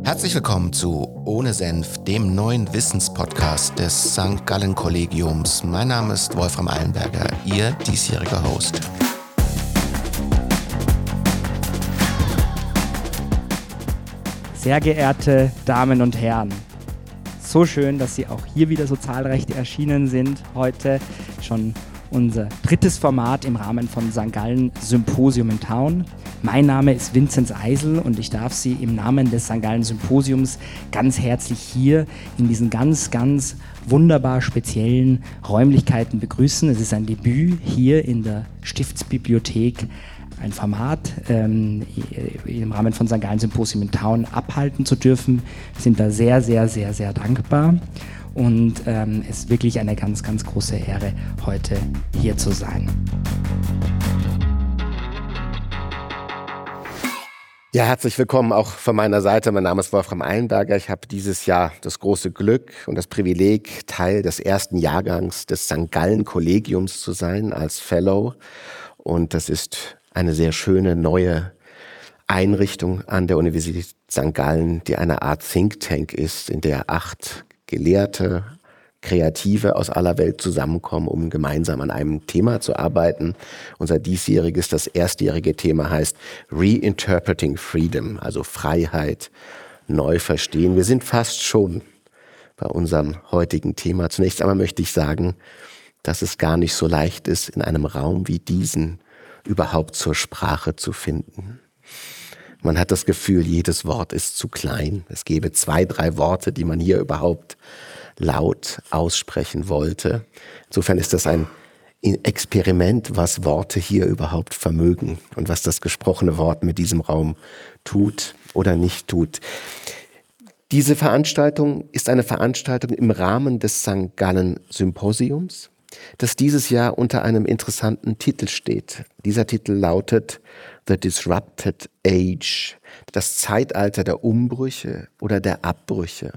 Herzlich willkommen zu Ohne Senf, dem neuen Wissenspodcast des St. Gallen Kollegiums. Mein Name ist Wolfram Eilenberger, Ihr diesjähriger Host. Sehr geehrte Damen und Herren, so schön, dass Sie auch hier wieder so zahlreich erschienen sind. Heute schon unser drittes Format im Rahmen von St. Gallen Symposium in Town. Mein Name ist Vinzenz Eisel und ich darf Sie im Namen des St. Gallen Symposiums ganz herzlich hier in diesen ganz wunderbar speziellen Räumlichkeiten begrüßen. Es ist ein Debüt hier in der Stiftsbibliothek, ein Format im Rahmen von St. Gallen Symposium in Town abhalten zu dürfen. Wir sind da sehr dankbar und es ist wirklich eine ganz große Ehre, heute hier zu sein. Ja, herzlich willkommen auch von meiner Seite. Mein Name ist Wolfram Eilenberger. Ich habe dieses Jahr das große Glück und das Privileg, Teil des ersten Jahrgangs des St. Gallen Kollegiums zu sein als Fellow. Und das ist eine sehr schöne neue Einrichtung an der Universität St. Gallen, die eine Art Think Tank ist, in der 8 Gelehrte, Kreative aus aller Welt zusammenkommen, um gemeinsam an einem Thema zu arbeiten. Unser diesjähriges, das erstjährige Thema heißt Reinterpreting Freedom, also Freiheit neu verstehen. Wir sind fast schon bei unserem heutigen Thema. Zunächst einmal möchte ich sagen, dass es gar nicht so leicht ist, in einem Raum wie diesen überhaupt zur Sprache zu finden. Man hat das Gefühl, jedes Wort ist zu klein. Es gäbe 2, 3 Worte, die man hier überhaupt laut aussprechen wollte. Insofern ist das ein Experiment, was Worte hier überhaupt vermögen und was das gesprochene Wort mit diesem Raum tut oder nicht tut. Diese Veranstaltung ist eine Veranstaltung im Rahmen des St. Gallen Symposiums, das dieses Jahr unter einem interessanten Titel steht. Dieser Titel lautet The Disrupted Age, das Zeitalter der Umbrüche oder der Abbrüche.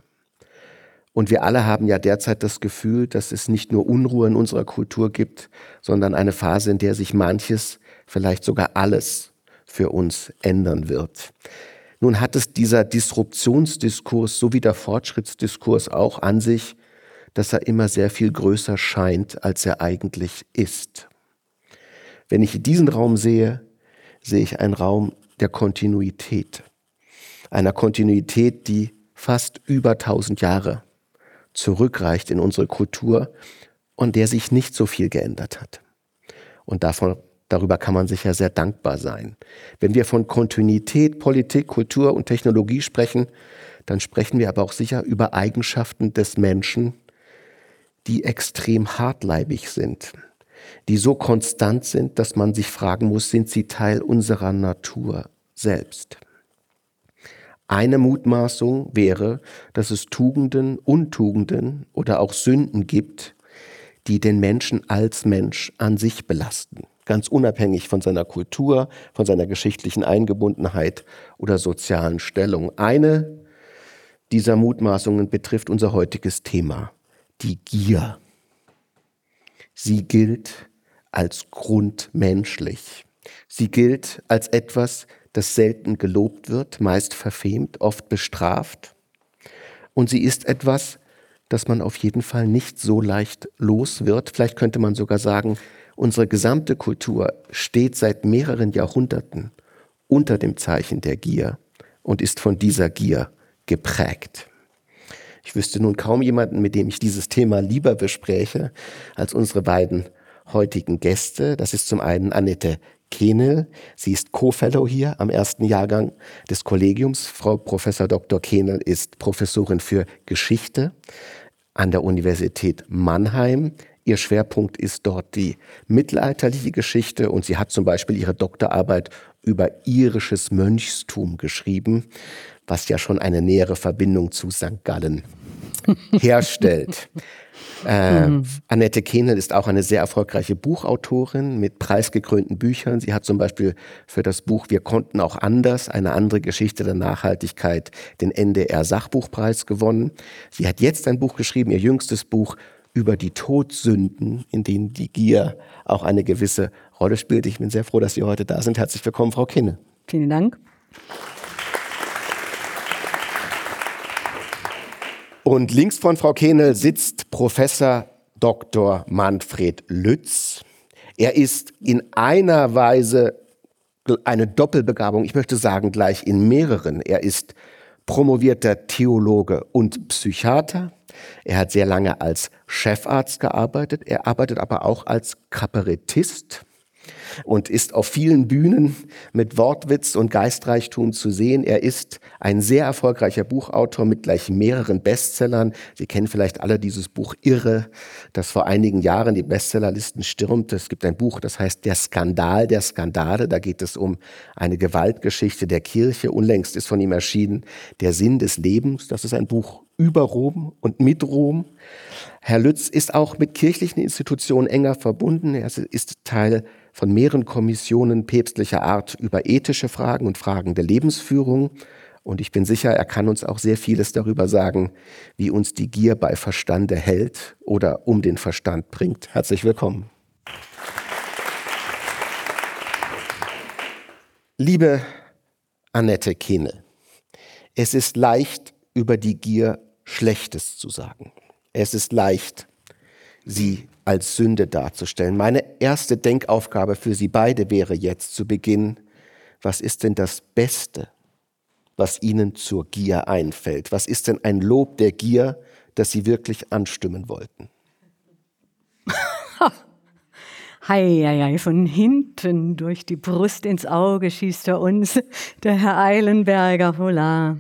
Und wir alle haben ja derzeit das Gefühl, dass es nicht nur Unruhe in unserer Kultur gibt, sondern eine Phase, in der sich manches, vielleicht sogar alles für uns ändern wird. Nun hat es dieser Disruptionsdiskurs sowie der Fortschrittsdiskurs auch an sich, dass er immer sehr viel größer scheint, als er eigentlich ist. Wenn ich diesen Raum sehe, sehe ich einen Raum der Kontinuität. Einer Kontinuität, die fast über 1000 Jahre zurückreicht in unsere Kultur und der sich nicht so viel geändert hat. Und darüber kann man sicher sehr dankbar sein. Wenn wir von Kontinuität, Politik, Kultur und Technologie sprechen, dann sprechen wir aber auch sicher über Eigenschaften des Menschen, die extrem hartleibig sind, die so konstant sind, dass man sich fragen muss, sind sie Teil unserer Natur selbst? Eine Mutmaßung wäre, dass es Tugenden, Untugenden oder auch Sünden gibt, die den Menschen als Mensch an sich belasten, ganz unabhängig von seiner Kultur, von seiner geschichtlichen Eingebundenheit oder sozialen Stellung. Eine dieser Mutmaßungen betrifft unser heutiges Thema, die Gier. Sie gilt als grundmenschlich. Sie gilt als etwas, das selten gelobt wird, meist verfemt, oft bestraft. Und sie ist etwas, das man auf jeden Fall nicht so leicht los wird. Vielleicht könnte man sogar sagen, unsere gesamte Kultur steht seit mehreren Jahrhunderten unter dem Zeichen der Gier und ist von dieser Gier geprägt. Ich wüsste nun kaum jemanden, mit dem ich dieses Thema lieber bespräche, als unsere beiden heutigen Gäste. Das ist zum einen Annette Kehnel. Sie ist Co-Fellow hier am ersten Jahrgang des Kollegiums. Frau Professor Dr. Kehnel ist Professorin für Geschichte an der Universität Mannheim. Ihr Schwerpunkt ist dort die mittelalterliche Geschichte und sie hat zum Beispiel ihre Doktorarbeit über irisches Mönchstum geschrieben, was ja schon eine nähere Verbindung zu St. Gallen herstellt. Annette Kehnel ist auch eine sehr erfolgreiche Buchautorin mit preisgekrönten Büchern. Sie hat zum Beispiel für das Buch Wir konnten auch anders, eine andere Geschichte der Nachhaltigkeit, den NDR-Sachbuchpreis gewonnen. Sie hat jetzt ein Buch geschrieben, ihr jüngstes Buch über die Todsünden, in denen die Gier auch eine gewisse Rolle spielt. Ich bin sehr froh, dass Sie heute da sind. Herzlich willkommen, Frau Kehnel. Vielen Dank. Und links von Frau Kehnel sitzt Professor Dr. Manfred Lütz. Er ist in einer Weise eine Doppelbegabung, ich möchte sagen gleich in mehreren. Er ist promovierter Theologe und Psychiater. Er hat sehr lange als Chefarzt gearbeitet. Er arbeitet aber auch als Kabarettist und ist auf vielen Bühnen mit Wortwitz und Geistreichtum zu sehen. Er ist ein sehr erfolgreicher Buchautor mit gleich mehreren Bestsellern. Sie kennen vielleicht alle dieses Buch Irre, das vor einigen Jahren die Bestsellerlisten stürmte. Es gibt ein Buch, das heißt Der Skandal der Skandale. Da geht es um eine Gewaltgeschichte der Kirche. Unlängst ist von ihm erschienen Der Sinn des Lebens. Das ist ein Buch über Rom und mit Rom. Herr Lütz ist auch mit kirchlichen Institutionen enger verbunden. Er ist Teil von mehreren Kommissionen päpstlicher Art über ethische Fragen und Fragen der Lebensführung. Und ich bin sicher, er kann uns auch sehr vieles darüber sagen, wie uns die Gier bei Verstande hält oder um den Verstand bringt. Herzlich willkommen. Liebe Annette Kehnel, es ist leicht, über die Gier Schlechtes zu sagen. Es ist leicht, sie als Sünde darzustellen. Meine erste Denkaufgabe für Sie beide wäre jetzt zu Beginn: Was ist denn das Beste, was Ihnen zur Gier einfällt? Was ist denn ein Lob der Gier, das Sie wirklich anstimmen wollten? Hei, von hinten durch die Brust ins Auge schießt er uns, der Herr Eilenberger, voilà.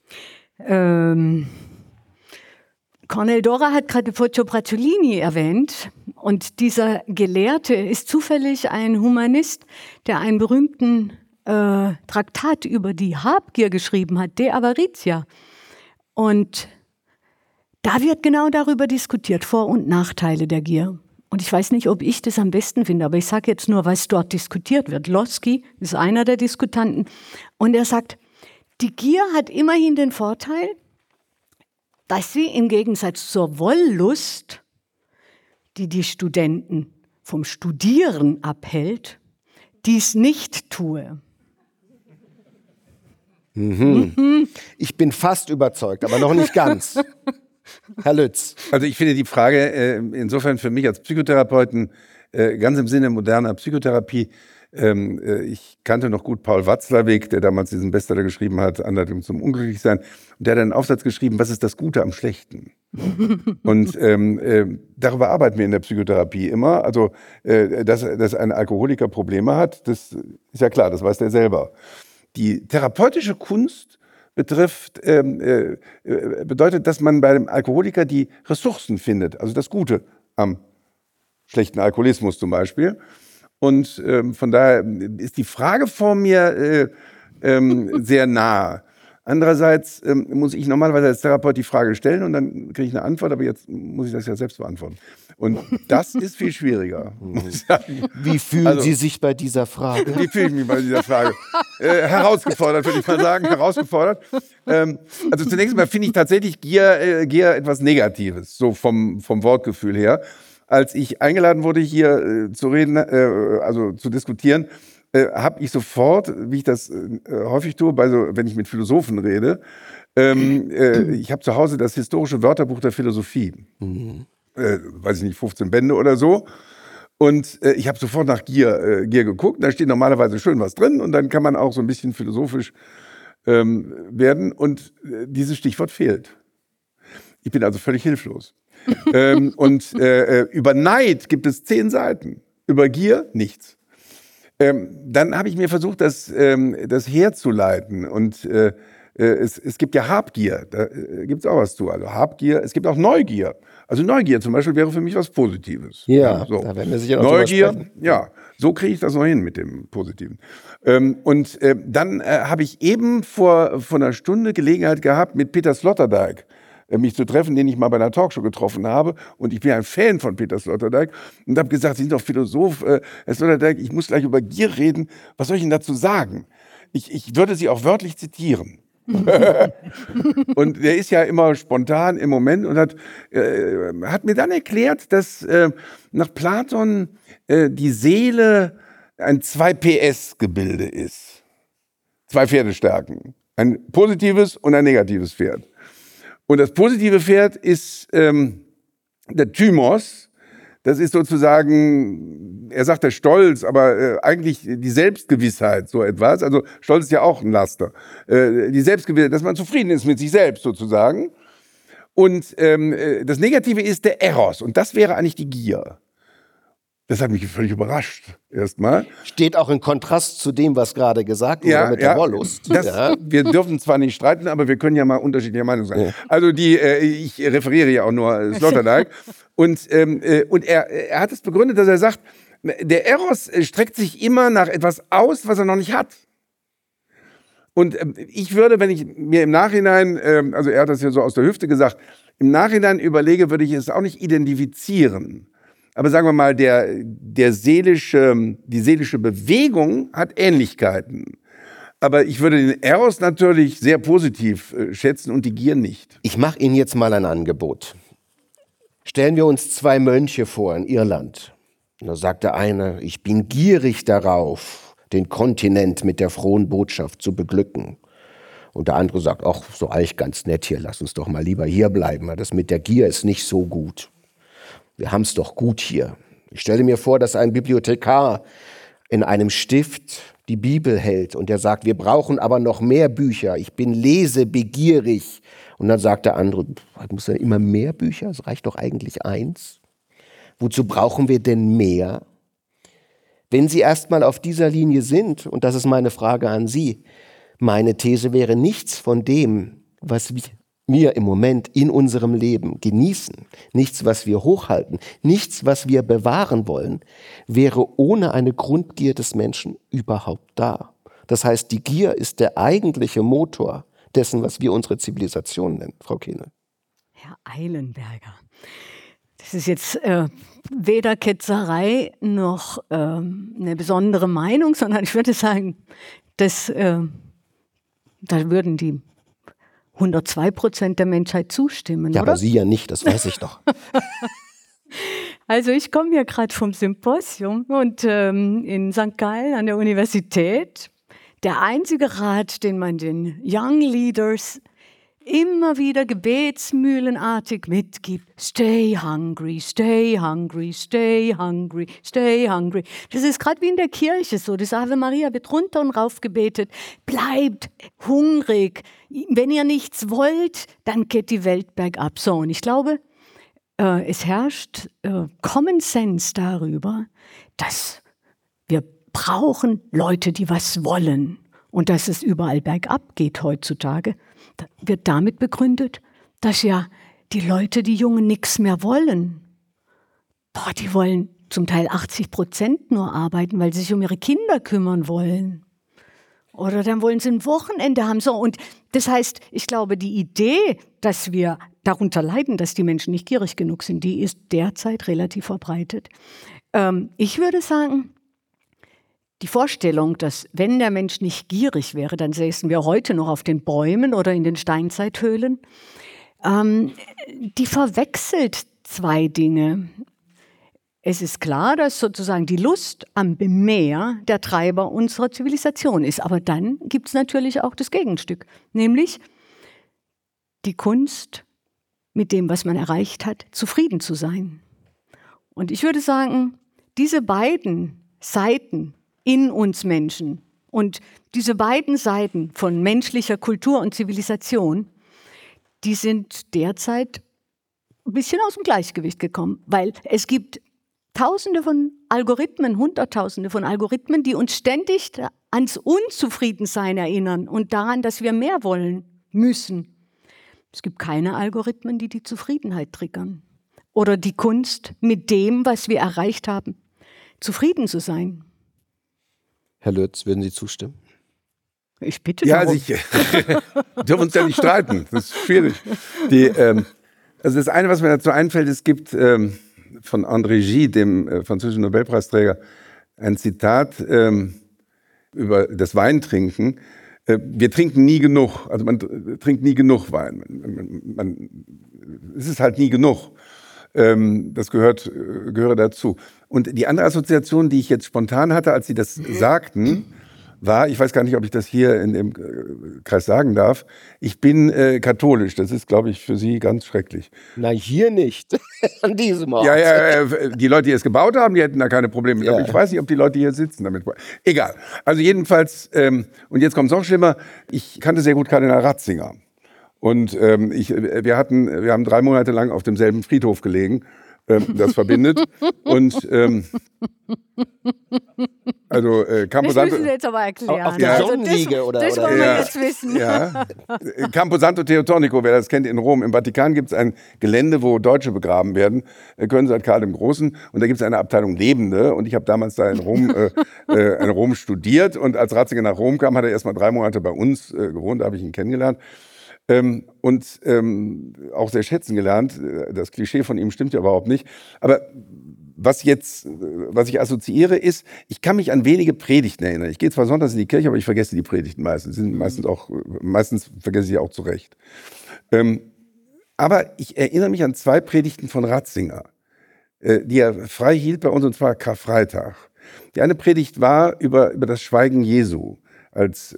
Cornel Dora hat gerade Poggio Bracciolini erwähnt, und dieser Gelehrte ist zufällig ein Humanist, der einen berühmten Traktat über die Habgier geschrieben hat, De Avaritia. Und da wird genau darüber diskutiert, Vor- und Nachteile der Gier. Und ich weiß nicht, ob ich das am besten finde, aber ich sage jetzt nur, was dort diskutiert wird. Lossky ist einer der Diskutanten, und er sagt, die Gier hat immerhin den Vorteil, dass sie im Gegensatz zur Wollust, die die Studenten vom Studieren abhält, dies nicht tue. Ich bin fast überzeugt, aber noch nicht ganz. Herr Lütz. Also ich finde die Frage insofern für mich als Psychotherapeuten ganz im Sinne moderner Psychotherapie. Ich kannte noch gut Paul Watzlawick, der damals diesen Bestseller geschrieben hat, Anleitung zum Unglücklichsein. Und der hat einen Aufsatz geschrieben, was ist das Gute am Schlechten? Und darüber arbeiten wir in der Psychotherapie immer. Also, dass ein Alkoholiker Probleme hat, das ist ja klar, das weiß der selber. Die therapeutische Kunst bedeutet, dass man bei dem Alkoholiker die Ressourcen findet, also das Gute am schlechten Alkoholismus zum Beispiel. Und von daher ist die Frage vor mir sehr nah. Andererseits muss ich normalerweise als Therapeut die Frage stellen und dann kriege ich eine Antwort, aber jetzt muss ich das ja selbst beantworten. Und das ist viel schwieriger, muss ich sagen. Wie fühlen Sie sich bei dieser Frage? Wie fühle ich mich bei dieser Frage? Herausgefordert, würde ich mal sagen, herausgefordert. Also zunächst mal finde ich tatsächlich Gier etwas Negatives, so vom Wortgefühl her. Als ich eingeladen wurde, hier zu reden, also zu diskutieren, habe ich sofort, wie ich das häufig tue, wenn ich mit Philosophen rede, ich habe zu Hause das historische Wörterbuch der Philosophie. Weiß ich nicht, 15 Bände oder so. Und ich habe sofort nach Gier geguckt. Da steht normalerweise schön was drin und dann kann man auch so ein bisschen philosophisch werden. Und dieses Stichwort fehlt. Ich bin also völlig hilflos. Über Neid gibt es 10 Seiten. Über Gier nichts. Dann habe ich mir versucht, das herzuleiten. Und es gibt ja Habgier, da gibt es auch was zu. Also Habgier, es gibt auch Neugier. Also Neugier zum Beispiel wäre für mich was Positives. Ja, so. Da werden wir sicher noch Neugier, ja, so kriege ich das noch hin mit dem Positiven. Dann habe ich eben vor einer Stunde Gelegenheit gehabt, mit Peter Sloterdijk mich zu treffen, den ich mal bei einer Talkshow getroffen habe. Und ich bin ein Fan von Peter Sloterdijk und habe gesagt, Sie sind doch Philosoph, Herr Sloterdijk, ich muss gleich über Gier reden. Was soll ich Ihnen dazu sagen? Ich würde Sie auch wörtlich zitieren. Und der ist ja immer spontan im Moment und hat mir dann erklärt, dass nach Platon die Seele ein 2PS-Gebilde ist. 2 Pferdestärken. Ein positives und ein negatives Pferd. Und das positive Pferd ist der Thymos. Das ist sozusagen, er sagt der Stolz, aber eigentlich die Selbstgewissheit, so etwas. Also Stolz ist ja auch ein Laster. Die Selbstgewissheit, dass man zufrieden ist mit sich selbst sozusagen. Und das Negative ist der Eros. Und das wäre eigentlich die Gier. Das hat mich völlig überrascht, erstmal. Steht auch in Kontrast zu dem, was gerade gesagt wurde mit der Wollust. Wir dürfen zwar nicht streiten, aber wir können ja mal unterschiedlicher Meinung sein. Ja. Also ich referiere ja auch nur Sloterdijk. Und er hat es begründet, dass er sagt, der Eros streckt sich immer nach etwas aus, was er noch nicht hat. Und ich würde, wenn ich mir im Nachhinein, also er hat das ja so aus der Hüfte gesagt, im Nachhinein überlege, würde ich es auch nicht identifizieren. Aber sagen wir mal, die seelische Bewegung hat Ähnlichkeiten. Aber ich würde den Eros natürlich sehr positiv schätzen und die Gier nicht. Ich mache Ihnen jetzt mal ein Angebot. Stellen wir uns 2 Mönche vor in Irland. Da sagt der eine, ich bin gierig darauf, den Kontinent mit der frohen Botschaft zu beglücken. Und der andere sagt, ach, so eigentlich ganz nett hier, lass uns doch mal lieber hier bleiben. Das mit der Gier ist nicht so gut. Wir haben es doch gut hier. Ich stelle mir vor, dass ein Bibliothekar in einem Stift die Bibel hält und er sagt, wir brauchen aber noch mehr Bücher. Ich bin lesebegierig. Und dann sagt der andere, muss ja immer mehr Bücher? Es reicht doch eigentlich 1. Wozu brauchen wir denn mehr? Wenn Sie erstmal auf dieser Linie sind, und das ist meine Frage an Sie, meine These wäre, nichts von dem, was wir im Moment in unserem Leben genießen, nichts, was wir hochhalten, nichts, was wir bewahren wollen, wäre ohne eine Grundgier des Menschen überhaupt da. Das heißt, die Gier ist der eigentliche Motor dessen, was wir unsere Zivilisation nennen, Frau Kehle. Herr Eilenberger, das ist jetzt weder Ketzerei noch eine besondere Meinung, sondern ich würde sagen, da würden die 102% der Menschheit zustimmen, ja, oder? Aber Sie ja nicht, das weiß ich doch. Also ich komme ja gerade vom Symposium und in St. Gallen an der Universität. Der einzige Rat, den man den Young Leaders immer wieder gebetsmühlenartig mitgibt, stay hungry, stay hungry, stay hungry, stay hungry. Das ist gerade wie in der Kirche so, das Ave Maria wird runter und rauf gebetet, bleibt hungrig. Wenn ihr nichts wollt, dann geht die Welt bergab. So, und ich glaube, es herrscht Common Sense darüber, dass wir brauchen Leute, die was wollen. Und dass es überall bergab geht heutzutage, wird damit begründet, dass ja die Leute, die Jungen, nichts mehr wollen. Boah, die wollen zum Teil 80% nur arbeiten, weil sie sich um ihre Kinder kümmern wollen. Oder dann wollen sie ein Wochenende haben. So, und das heißt, ich glaube, die Idee, dass wir darunter leiden, dass die Menschen nicht gierig genug sind, die ist derzeit relativ verbreitet. Ich würde sagen, die Vorstellung, dass wenn der Mensch nicht gierig wäre, dann säßen wir heute noch auf den Bäumen oder in den Steinzeithöhlen, die verwechselt 2 Dinge. Es ist klar, dass sozusagen die Lust am Meer der Treiber unserer Zivilisation ist. Aber dann gibt es natürlich auch das Gegenstück, nämlich die Kunst, mit dem, was man erreicht hat, zufrieden zu sein. Und ich würde sagen, diese beiden Seiten in uns Menschen und diese beiden Seiten von menschlicher Kultur und Zivilisation, die sind derzeit ein bisschen aus dem Gleichgewicht gekommen, weil es gibt Tausende von Algorithmen, Hunderttausende von Algorithmen, die uns ständig ans Unzufriedensein erinnern und daran, dass wir mehr wollen müssen. Es gibt keine Algorithmen, die die Zufriedenheit triggern oder die Kunst, mit dem, was wir erreicht haben, zufrieden zu sein. Herr Lütz, würden Sie zustimmen? Ich bitte ja, darum. Also dürfen uns ja nicht streiten, das ist schwierig. Also das eine, was mir dazu einfällt, es gibt von André Gide, dem französischen Nobelpreisträger, ein Zitat über das Weintrinken. Wir trinken nie genug, also man trinkt nie genug Wein. Es ist halt nie genug. Das gehöre dazu. Und die andere Assoziation, die ich jetzt spontan hatte, als Sie das sagten, war, ich weiß gar nicht, ob ich das hier in dem Kreis sagen darf, ich bin katholisch. Das ist, glaube ich, für Sie ganz schrecklich. Na, hier nicht. An diesem Ort. Ja, die Leute, die es gebaut haben, die hätten da keine Probleme mit. Aber ich weiß nicht, ob die Leute, die hier sitzen, damit. Egal. Also jedenfalls, und jetzt kommt es noch schlimmer, ich kannte sehr gut Kardinal Ratzinger. Und wir haben 3 Monate lang auf demselben Friedhof gelegen. Das verbindet. Und Das müssen Sie jetzt aber erklären. Auf der Sonnenliege oder? Das wollen wir jetzt wissen. Ja. Camposanto Teotonico, wer das kennt, in Rom. Im Vatikan gibt es ein Gelände, wo Deutsche begraben werden. Können seit Karl dem Großen. Und da gibt es eine Abteilung Lebende. Und ich habe damals da in Rom studiert. Und als Ratzinger nach Rom kam, hat er erst mal 3 Monate bei uns gewohnt. Da habe ich ihn kennengelernt. Und auch sehr schätzen gelernt. Das Klischee von ihm stimmt ja überhaupt nicht. Aber was ich assoziiere, ist, ich kann mich an wenige Predigten erinnern. Ich gehe zwar sonntags in die Kirche, aber ich vergesse die Predigten meistens. Meistens vergesse ich sie auch zurecht. Aber ich erinnere mich an 2 Predigten von Ratzinger, die er frei hielt bei uns, und zwar Karfreitag. Die eine Predigt war über das Schweigen Jesu, als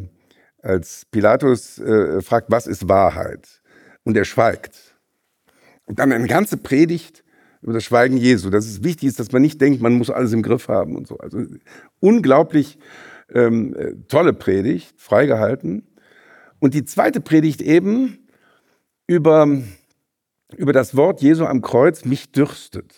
Pilatus fragt, was ist Wahrheit? Und er schweigt. Und dann eine ganze Predigt über das Schweigen Jesu. Dass es wichtig ist, dass man nicht denkt, man muss alles im Griff haben und so. Also unglaublich tolle Predigt, freigehalten. Und die zweite Predigt eben über das Wort Jesu am Kreuz, mich dürstet.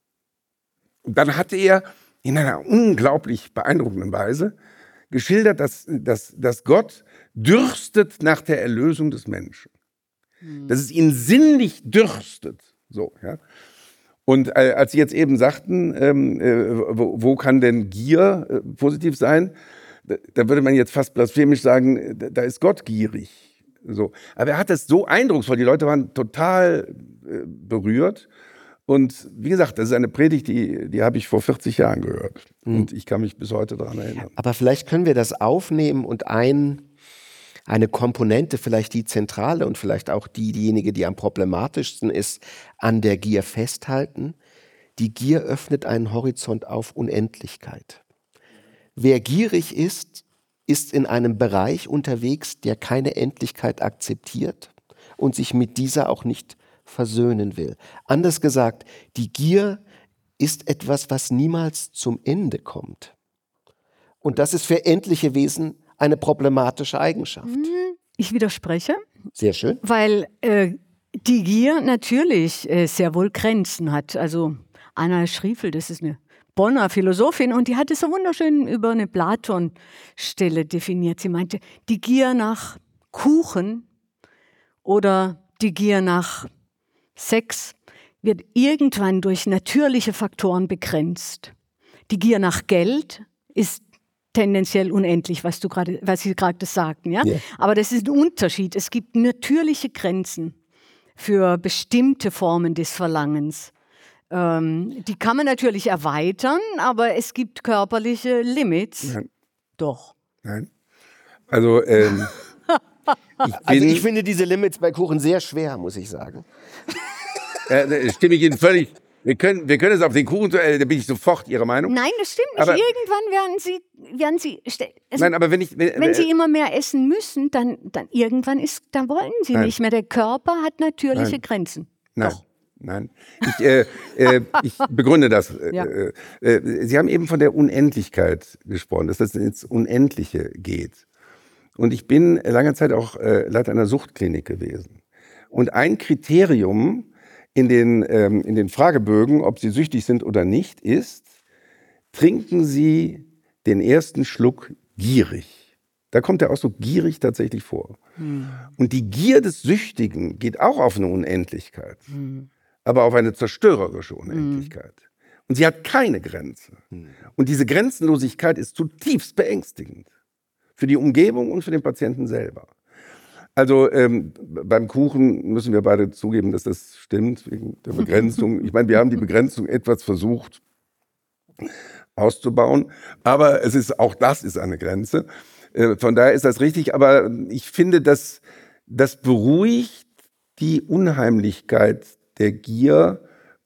Und dann hatte er in einer unglaublich beeindruckenden Weise geschildert, dass Gott dürstet nach der Erlösung des Menschen. Dass es ihn sinnlich dürstet. So, ja. Und als Sie jetzt eben sagten, wo kann denn Gier positiv sein, da würde man jetzt fast blasphemisch sagen, da ist Gott gierig. So. Aber er hat es so eindrucksvoll, die Leute waren total berührt. Und wie gesagt, das ist eine Predigt, die habe ich vor 40 Jahren gehört. Und ich kann mich bis heute daran erinnern. Aber vielleicht können wir das aufnehmen und eine Komponente, vielleicht die zentrale und vielleicht auch diejenige, die am problematischsten ist, an der Gier festhalten. Die Gier öffnet einen Horizont auf Unendlichkeit. Wer gierig ist, ist in einem Bereich unterwegs, der keine Endlichkeit akzeptiert und sich mit dieser auch nicht versöhnen will. Anders gesagt, die Gier ist etwas, was niemals zum Ende kommt. Und das ist für endliche Wesen eine problematische Eigenschaft. Ich widerspreche. Sehr schön. Weil die Gier natürlich sehr wohl Grenzen hat. Also Anna Schriefel, das ist eine Bonner Philosophin, und die hat es so wunderschön über eine Platon-Stelle definiert. Sie meinte, die Gier nach Kuchen oder die Gier nach Sex wird irgendwann durch natürliche Faktoren begrenzt. Die Gier nach Geld ist tendenziell unendlich, was Sie gerade sagten. Ja? Yeah. Aber das ist ein Unterschied. Es gibt natürliche Grenzen für bestimmte Formen des Verlangens. Die kann man natürlich erweitern, aber es gibt körperliche Limits. Nein. Doch. Nein. Also, ich finde diese Limits bei Kuchen sehr schwer, muss ich sagen. Stimme ich Ihnen völlig. Wir können es auf den Kuchen, da bin ich sofort Ihrer Meinung. Nein, das stimmt nicht. Aber irgendwann werden Sie nein, aber wenn Sie immer mehr essen müssen, dann irgendwann dann wollen Sie nicht mehr. Der Körper hat natürliche Grenzen. Nein. Doch. Nein, ich begründe das. Ja. Sie haben eben von der Unendlichkeit gesprochen, dass das ins Unendliche geht. Und ich bin lange Zeit auch Leiter einer Suchtklinik gewesen. Und ein Kriterium in den Fragebögen, ob Sie süchtig sind oder nicht, ist, trinken Sie den ersten Schluck gierig. Da kommt der Ausdruck gierig tatsächlich vor. Und die Gier des Süchtigen geht auch auf eine Unendlichkeit. Aber auf eine zerstörerische Unendlichkeit. Und sie hat keine Grenze. Und diese Grenzenlosigkeit ist zutiefst beängstigend. Für die Umgebung und für den Patienten selber. Also beim Kuchen müssen wir beide zugeben, dass das stimmt, wegen der Begrenzung. Ich meine, wir haben die Begrenzung etwas versucht auszubauen. Aber auch das ist eine Grenze. Von daher ist das richtig. Aber ich finde, das beruhigt die Unheimlichkeit der Gier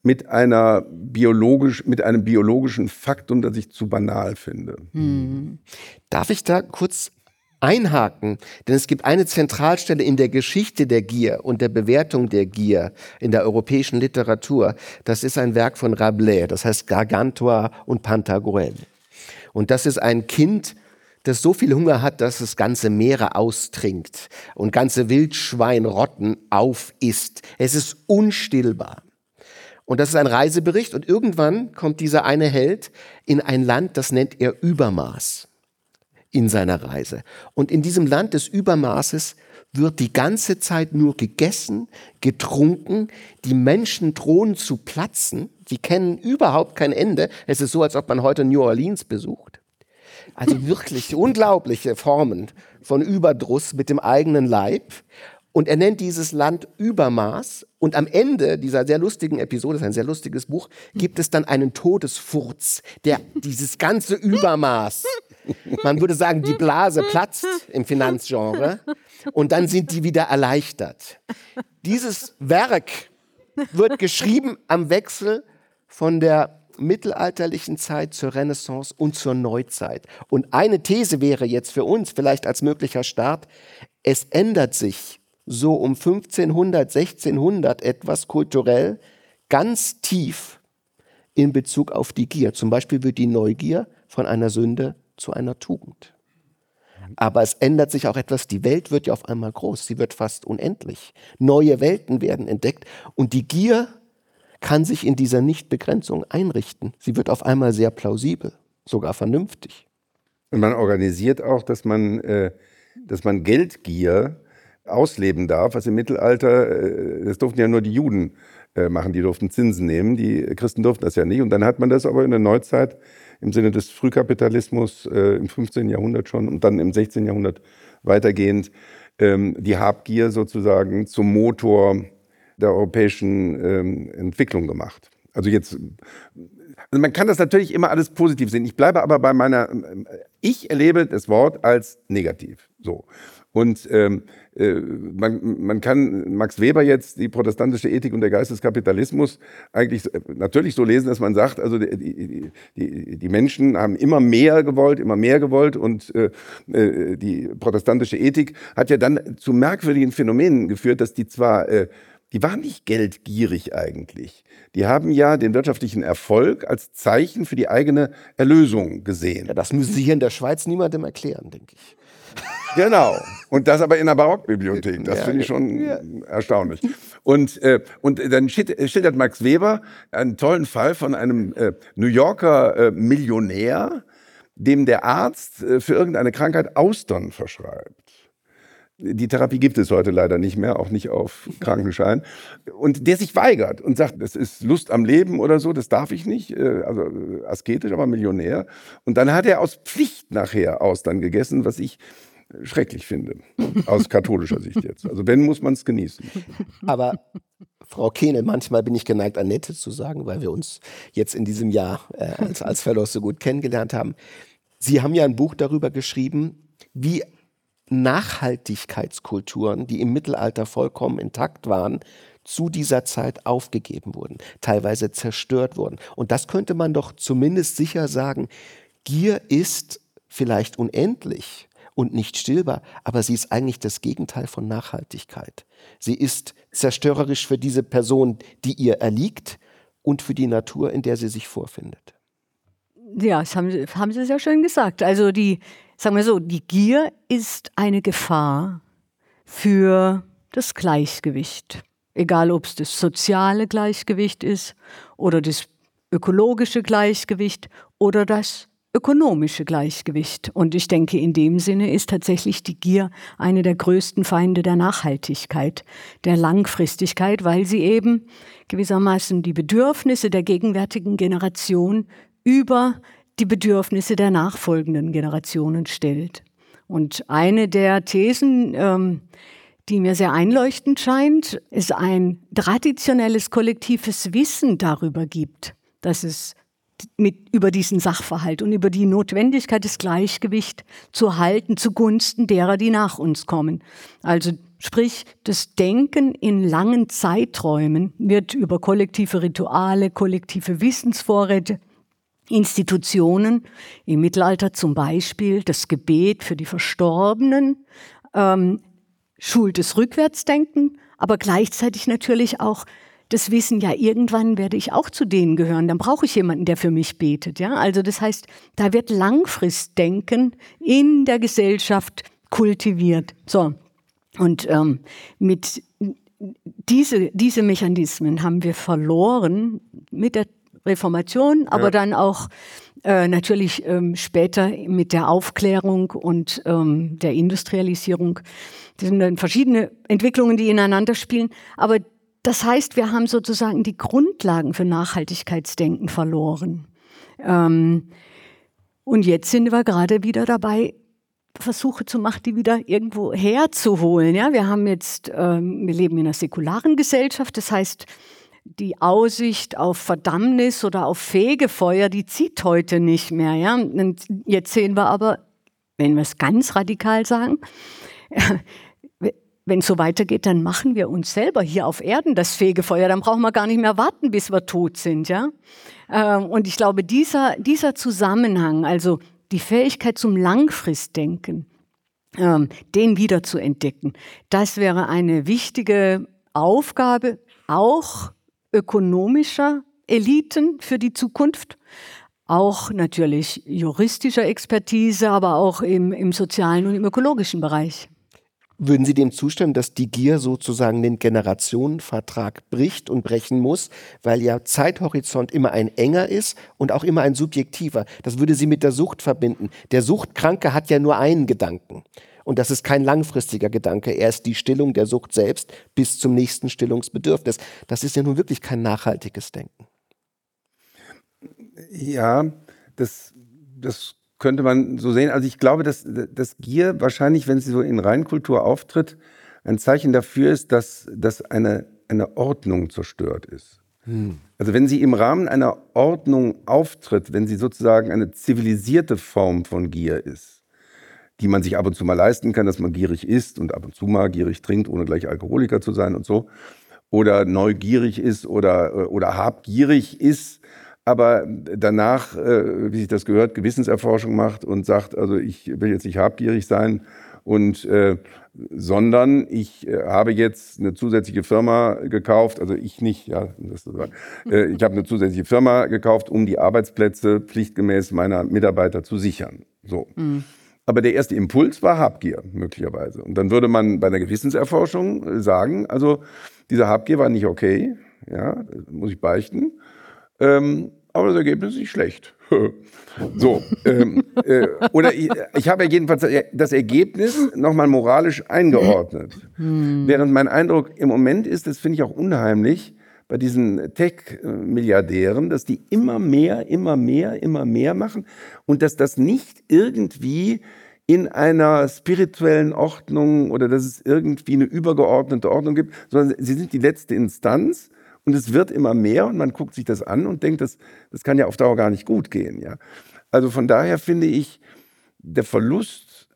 mit einem biologischen Faktum, das ich zu banal finde. Darf ich da kurz einhaken? Denn es gibt eine Zentralstelle in der Geschichte der Gier und der Bewertung der Gier in der europäischen Literatur. Das ist ein Werk von Rabelais, das heißt Gargantua und Pantagruel. Und das ist ein Kind, das so viel Hunger hat, dass es ganze Meere austrinkt und ganze Wildschweinrotten aufisst. Es ist unstillbar. Und das ist ein Reisebericht und irgendwann kommt dieser eine Held in ein Land, das nennt er Übermaß in seiner Reise. Und in diesem Land des Übermaßes wird die ganze Zeit nur gegessen, getrunken, die Menschen drohen zu platzen, sie kennen überhaupt kein Ende. Es ist so, als ob man heute New Orleans besucht. Also wirklich unglaubliche Formen von Überdruss mit dem eigenen Leib. Und er nennt dieses Land Übermaß. Und am Ende dieser sehr lustigen Episode, das ist ein sehr lustiges Buch, gibt es dann einen Todesfurz, der dieses ganze Übermaß, man würde sagen, die Blase platzt im Finanzgenre. Und dann sind die wieder erleichtert. Dieses Werk wird geschrieben am Wechsel von der mittelalterlichen Zeit zur Renaissance und zur Neuzeit. Und eine These wäre jetzt für uns vielleicht als möglicher Start, es ändert sich so um 1500, 1600 etwas kulturell ganz tief in Bezug auf die Gier. Zum Beispiel wird die Neugier von einer Sünde zu einer Tugend. Aber es ändert sich auch etwas, die Welt wird ja auf einmal groß, sie wird fast unendlich. Neue Welten werden entdeckt und die Gier kann sich in dieser Nichtbegrenzung einrichten. Sie wird auf einmal sehr plausibel, sogar vernünftig. Und man organisiert auch, dass man Geldgier ausleben darf. Was im Mittelalter, das durften ja nur die Juden machen, die durften Zinsen nehmen, die Christen durften das ja nicht. Und dann hat man das aber in der Neuzeit im Sinne des Frühkapitalismus im 15. Jahrhundert schon und dann im 16. Jahrhundert weitergehend die Habgier sozusagen zum Motor der europäischen Entwicklung gemacht. Also man kann das natürlich immer alles positiv sehen. Ich bleibe aber bei ich erlebe das Wort als negativ. So. Und man kann Max Weber jetzt, die protestantische Ethik und der Geist des Kapitalismus, eigentlich natürlich so lesen, dass man sagt, also die Menschen haben immer mehr gewollt und die protestantische Ethik hat ja dann zu merkwürdigen Phänomenen geführt, dass die waren nicht geldgierig eigentlich. Die haben ja den wirtschaftlichen Erfolg als Zeichen für die eigene Erlösung gesehen. Ja, das müssen Sie hier in der Schweiz niemandem erklären, denke ich. Genau. Und das aber in der Barockbibliothek. Das finde ich schon erstaunlich. Und dann schildert Max Weber einen tollen Fall von einem New Yorker Millionär, dem der Arzt für irgendeine Krankheit Austern verschreibt. Die Therapie gibt es heute leider nicht mehr, auch nicht auf Krankenschein. Und der sich weigert und sagt, das ist Lust am Leben oder so, das darf ich nicht. Also asketisch, aber Millionär. Und dann hat er aus Pflicht nachher Austern gegessen, was ich schrecklich finde, aus katholischer Sicht jetzt. Also wenn, muss man es genießen. Aber Frau Kehnel, manchmal bin ich geneigt, Annette zu sagen, weil wir uns jetzt in diesem Jahr als Fellows so gut kennengelernt haben. Sie haben ja ein Buch darüber geschrieben, wie Nachhaltigkeitskulturen, die im Mittelalter vollkommen intakt waren, zu dieser Zeit aufgegeben wurden, teilweise zerstört wurden. Und das könnte man doch zumindest sicher sagen, Gier ist vielleicht unendlich und nicht stillbar, aber sie ist eigentlich das Gegenteil von Nachhaltigkeit. Sie ist zerstörerisch für diese Person, die ihr erliegt und für die Natur, in der sie sich vorfindet. Ja, das haben Sie sehr schön gesagt. Also sagen wir so, die Gier ist eine Gefahr für das Gleichgewicht. Egal, ob es das soziale Gleichgewicht ist oder das ökologische Gleichgewicht oder das ökonomische Gleichgewicht. Und ich denke, in dem Sinne ist tatsächlich die Gier eine der größten Feinde der Nachhaltigkeit, der Langfristigkeit, weil sie eben gewissermaßen die Bedürfnisse der gegenwärtigen Generation über die Bedürfnisse der nachfolgenden Generationen stellt. Und eine der Thesen, die mir sehr einleuchtend scheint, ist ein traditionelles kollektives Wissen darüber gibt, dass es über diesen Sachverhalt und über die Notwendigkeit, das Gleichgewicht zu halten zugunsten derer, die nach uns kommen. Also sprich, das Denken in langen Zeiträumen wird über kollektive Rituale, kollektive Wissensvorräte, Institutionen, im Mittelalter zum Beispiel das Gebet für die Verstorbenen, schult das Rückwärtsdenken, aber gleichzeitig natürlich auch das Wissen, ja, irgendwann werde ich auch zu denen gehören, dann brauche ich jemanden, der für mich betet. Ja? Also das heißt, da wird Langfristdenken in der Gesellschaft kultiviert. So. Und mit diese Mechanismen haben wir verloren mit der Reformation, aber dann auch natürlich später mit der Aufklärung und der Industrialisierung. Das sind dann verschiedene Entwicklungen, die ineinander spielen, aber das heißt, wir haben sozusagen die Grundlagen für Nachhaltigkeitsdenken verloren. Und jetzt sind wir gerade wieder dabei, Versuche zu machen, die wieder irgendwo herzuholen. Ja, wir leben in einer säkularen Gesellschaft, das heißt, die Aussicht auf Verdammnis oder auf Fegefeuer, die zieht heute nicht mehr. Ja? Und jetzt sehen wir aber, wenn wir es ganz radikal sagen, wenn es so weitergeht, dann machen wir uns selber hier auf Erden das Fegefeuer. Dann brauchen wir gar nicht mehr warten, bis wir tot sind. Ja? Und ich glaube, dieser Zusammenhang, also die Fähigkeit zum Langfristdenken, den wieder zu entdecken, das wäre eine wichtige Aufgabe, auch ökonomischer Eliten für die Zukunft, auch natürlich juristischer Expertise, aber auch im sozialen und im ökologischen Bereich. Würden Sie dem zustimmen, dass die Gier sozusagen den Generationenvertrag bricht und brechen muss, weil ja Zeithorizont immer ein enger ist und auch immer ein subjektiver? Das würde sie mit der Sucht verbinden. Der Suchtkranke hat ja nur einen Gedanken. Und das ist kein langfristiger Gedanke. Er ist die Stillung der Sucht selbst bis zum nächsten Stillungsbedürfnis. Das ist ja nun wirklich kein nachhaltiges Denken. Ja, das könnte man so sehen. Also ich glaube, dass Gier wahrscheinlich, wenn sie so in Reinkultur auftritt, ein Zeichen dafür ist, dass eine Ordnung zerstört ist. Also wenn sie im Rahmen einer Ordnung auftritt, wenn sie sozusagen eine zivilisierte Form von Gier ist, die man sich ab und zu mal leisten kann, dass man gierig isst und ab und zu mal gierig trinkt, ohne gleich Alkoholiker zu sein und so, oder neugierig ist oder habgierig ist, aber danach, wie sich das gehört, Gewissenserforschung macht und sagt, also ich will jetzt nicht habgierig sein, sondern ich habe jetzt eine zusätzliche Firma gekauft, also ich nicht, ja, ich habe eine zusätzliche Firma gekauft, um die Arbeitsplätze pflichtgemäß meiner Mitarbeiter zu sichern. So. Aber der erste Impuls war Habgier, möglicherweise. Und dann würde man bei einer Gewissenserforschung sagen, also diese Habgier war nicht okay, ja, das muss ich beichten. Aber das Ergebnis ist nicht schlecht. So, oder ich habe ja jedenfalls das Ergebnis nochmal moralisch eingeordnet. Während mein Eindruck im Moment ist, das finde ich auch unheimlich, bei diesen Tech-Milliardären, dass die immer mehr machen und dass das nicht irgendwie in einer spirituellen Ordnung oder dass es irgendwie eine übergeordnete Ordnung gibt, sondern sie sind die letzte Instanz. Und es wird immer mehr und man guckt sich das an und denkt, das kann ja auf Dauer gar nicht gut gehen. Ja? Also von daher finde ich, der Verlust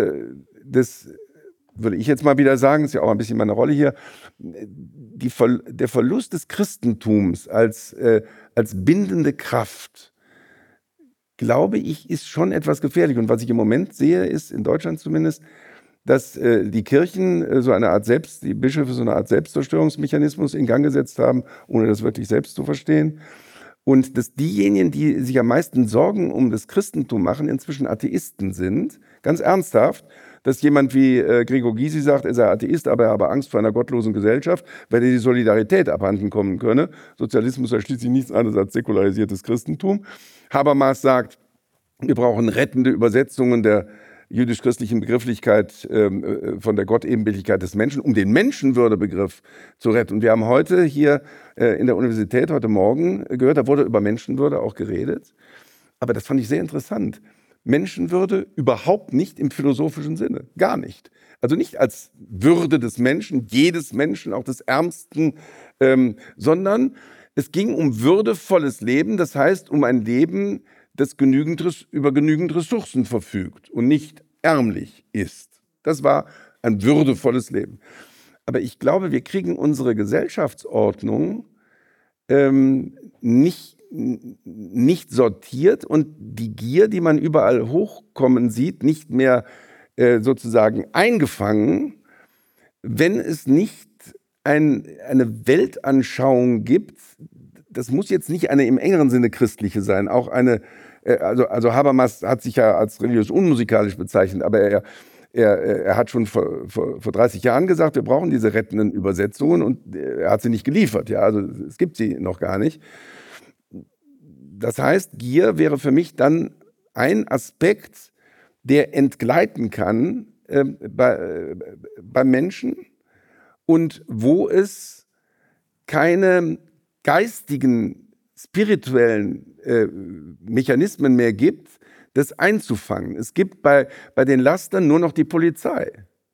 würde ich jetzt mal wieder sagen, ist ja auch ein bisschen meine Rolle hier, der Verlust des Christentums als bindende Kraft, glaube ich, ist schon etwas gefährlich. Und was ich im Moment sehe, ist, in Deutschland zumindest, dass die Kirchen die Bischöfe so eine Art Selbstzerstörungsmechanismus in Gang gesetzt haben, ohne das wirklich selbst zu verstehen. Und dass diejenigen, die sich am meisten Sorgen um das Christentum machen, inzwischen Atheisten sind, ganz ernsthaft, dass jemand wie Gregor Gysi sagt, er sei Atheist, aber er habe Angst vor einer gottlosen Gesellschaft, weil er die Solidarität abhanden kommen könne. Sozialismus sei schließlich nichts anderes als säkularisiertes Christentum. Habermas sagt, wir brauchen rettende Übersetzungen der jüdisch-christlichen Begrifflichkeit von der Gottebenbildlichkeit des Menschen, um den Menschenwürdebegriff zu retten. Und wir haben heute hier in der Universität, heute Morgen gehört, da wurde über Menschenwürde auch geredet. Aber das fand ich sehr interessant. Menschenwürde überhaupt nicht im philosophischen Sinne, gar nicht. Also nicht als Würde des Menschen, jedes Menschen, auch des Ärmsten, sondern Es ging um würdevolles Leben, das heißt um ein Leben, das über genügend Ressourcen verfügt und nicht ärmlich ist. Das war ein würdevolles Leben. Aber ich glaube, wir kriegen unsere Gesellschaftsordnung nicht sortiert und die Gier, die man überall hochkommen sieht, nicht mehr sozusagen eingefangen, wenn es nicht eine Weltanschauung gibt. Das muss jetzt nicht eine im engeren Sinne christliche sein, auch eine, also Habermas hat sich ja als religiös unmusikalisch bezeichnet, aber er hat schon vor 30 Jahren gesagt, wir brauchen diese rettenden Übersetzungen und er hat sie nicht geliefert. Ja, also es gibt sie noch gar nicht. Das heißt, Gier wäre für mich dann ein Aspekt, der entgleiten kann beim Menschen und wo es keine geistigen, spirituellen Mechanismen mehr gibt, das einzufangen. Es gibt bei den Lastern nur noch die Polizei.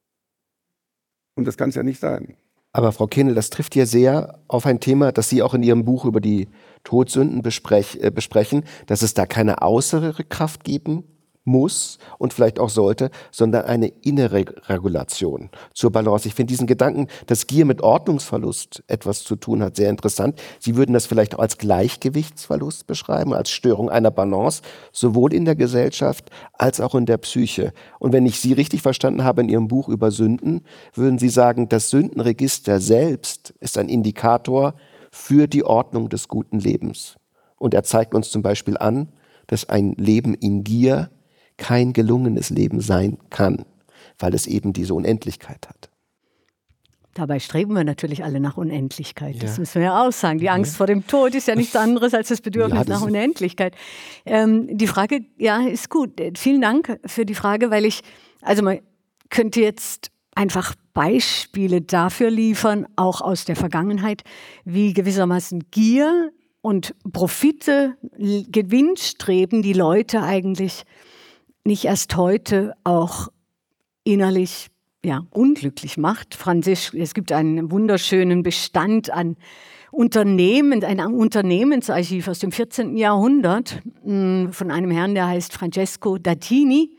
Und das kann es ja nicht sein. Aber Frau Kehnel, das trifft ja sehr auf ein Thema, das Sie auch in Ihrem Buch über die Todsünden besprechen, dass es da keine äußere Kraft geben muss und vielleicht auch sollte, sondern eine innere Regulation zur Balance. Ich finde diesen Gedanken, dass Gier mit Ordnungsverlust etwas zu tun hat, sehr interessant. Sie würden das vielleicht auch als Gleichgewichtsverlust beschreiben, als Störung einer Balance, sowohl in der Gesellschaft als auch in der Psyche. Und wenn ich Sie richtig verstanden habe in Ihrem Buch über Sünden, würden Sie sagen, das Sündenregister selbst ist ein Indikator für die Ordnung des guten Lebens. Und er zeigt uns zum Beispiel an, dass ein Leben in Gier kein gelungenes Leben sein kann, weil es eben diese Unendlichkeit hat. Dabei streben wir natürlich alle nach Unendlichkeit. Das müssen wir ja auch sagen. Die Angst vor dem Tod ist ja nichts anderes als das Bedürfnis nach Unendlichkeit. Die Frage, ist gut. Vielen Dank für die Frage, weil man könnte jetzt einfach Beispiele dafür liefern, auch aus der Vergangenheit, wie gewissermaßen Gier und Profite, Gewinnstreben die Leute eigentlich nicht erst heute auch innerlich unglücklich macht. Es gibt einen wunderschönen Bestand an Unternehmen, ein Unternehmensarchiv aus dem 14. Jahrhundert von einem Herrn, der heißt Francesco Datini.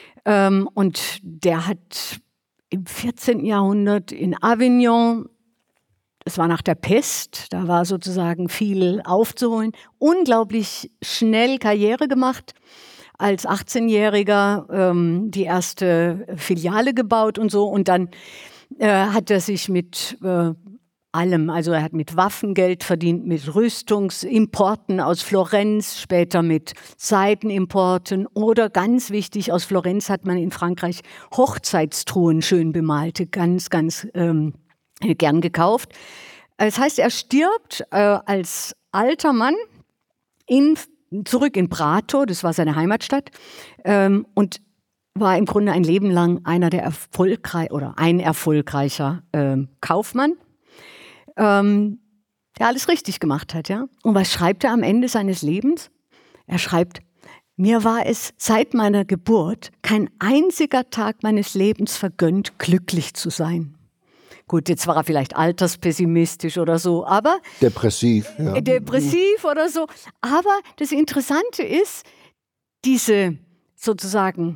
Und der hat im 14. Jahrhundert in Avignon, das war nach der Pest, da war sozusagen viel aufzuholen, unglaublich schnell Karriere gemacht. Als 18-Jähriger die erste Filiale gebaut und so. Und dann hat er sich mit allem, also er hat mit Waffen Geld verdient, mit Rüstungsimporten aus Florenz, später mit Seidenimporten oder ganz wichtig, aus Florenz hat man in Frankreich Hochzeitstruhen schön bemalte, ganz, ganz gern gekauft. Das heißt, er stirbt als alter Mann zurück in Prato, das war seine Heimatstadt, und war im Grunde ein Leben lang ein erfolgreicher Kaufmann, der alles richtig gemacht hat. Ja? Und was schreibt er am Ende seines Lebens? Er schreibt, mir war es seit meiner Geburt kein einziger Tag meines Lebens vergönnt, glücklich zu sein. Gut, jetzt war er vielleicht alterspessimistisch oder so, aber depressiv oder so. Aber das Interessante ist, diese sozusagen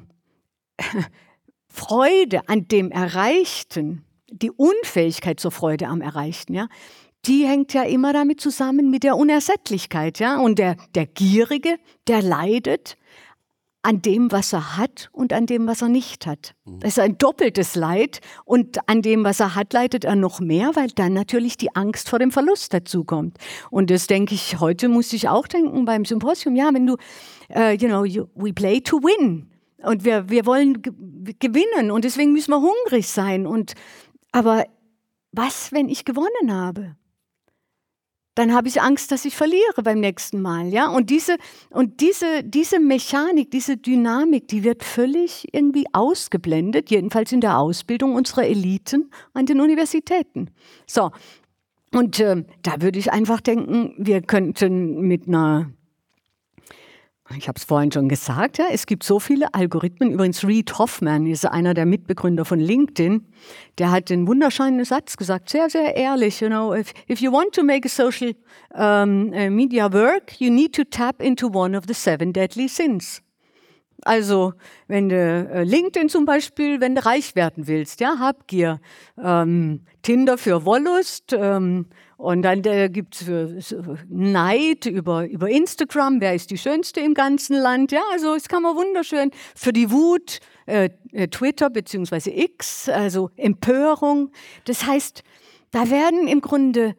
Freude an dem Erreichten, die Unfähigkeit zur Freude am Erreichten, ja, die hängt ja immer damit zusammen mit der Unersättlichkeit, ja. Und der Gierige, der leidet an dem, was er hat und an dem, was er nicht hat. Das ist ein doppeltes Leid und an dem, was er hat, leidet er noch mehr, weil dann natürlich die Angst vor dem Verlust dazukommt. Und das denke ich, heute muss ich auch denken beim Symposium, ja, wenn du, we play to win und wir wollen gewinnen und deswegen müssen wir hungrig sein. Aber was, wenn ich gewonnen habe? Dann habe ich Angst, dass ich verliere beim nächsten Mal, ja. Und diese Mechanik, diese Dynamik, die wird völlig irgendwie ausgeblendet, jedenfalls in der Ausbildung unserer Eliten an den Universitäten. So, und da würde ich einfach denken, wir könnten mit einer Ich habe es vorhin schon gesagt, ja, es gibt so viele Algorithmen. Übrigens, Reid Hoffman ist einer der Mitbegründer von LinkedIn. Der hat den wunderschönen Satz gesagt, sehr, sehr ehrlich. You know, if you want to make a social media work, you need to tap into one of the 7 deadly sins. Also, wenn du LinkedIn zum Beispiel, wenn du reich werden willst, ja, Habgier, Tinder für Wollust, und dann gibt es Neid über Instagram, wer ist die Schönste im ganzen Land, ja, also das kann man wunderschön, für die Wut, Twitter bzw. X, also Empörung, das heißt, da werden im Grunde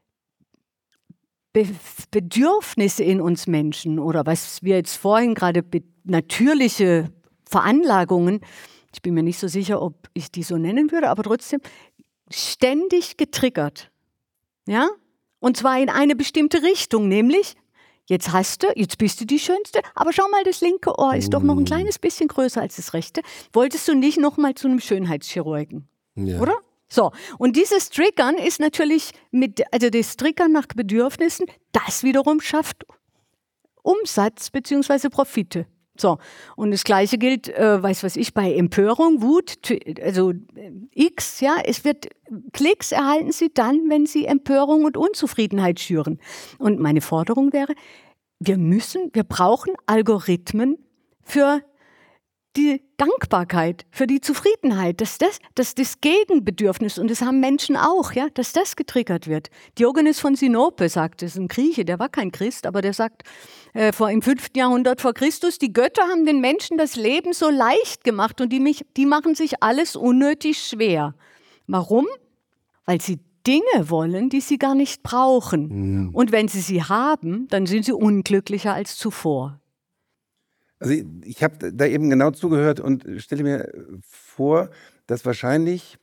Bedürfnisse in uns Menschen oder was wir jetzt vorhin gerade natürliche Veranlagungen, ich bin mir nicht so sicher, ob ich die so nennen würde, aber trotzdem ständig getriggert. Ja? Und zwar in eine bestimmte Richtung, nämlich, jetzt bist du die Schönste, aber schau mal, das linke Ohr ist doch noch ein kleines bisschen größer als das rechte. Wolltest du nicht noch mal zu einem Schönheitschirurgen? Ja. Oder? So, und dieses Triggern ist natürlich das Triggern nach Bedürfnissen, das wiederum schafft Umsatz bzw. Profite. So, und das Gleiche gilt, bei Empörung, Wut, also X, ja, Klicks erhalten Sie dann, wenn Sie Empörung und Unzufriedenheit schüren. Und meine Forderung wäre, wir brauchen Algorithmen für die Dankbarkeit, für die Zufriedenheit, dass das Gegenbedürfnis, und das haben Menschen auch, ja, dass das getriggert wird. Diogenes von Sinope sagt, das ist ein Grieche, der war kein Christ, aber der sagt, im 5. Jahrhundert vor Christus, die Götter haben den Menschen das Leben so leicht gemacht und die machen sich alles unnötig schwer. Warum? Weil sie Dinge wollen, die sie gar nicht brauchen. Und wenn sie haben, dann sind sie unglücklicher als zuvor. Also ich habe da eben genau zugehört und stelle mir vor, dass wahrscheinlich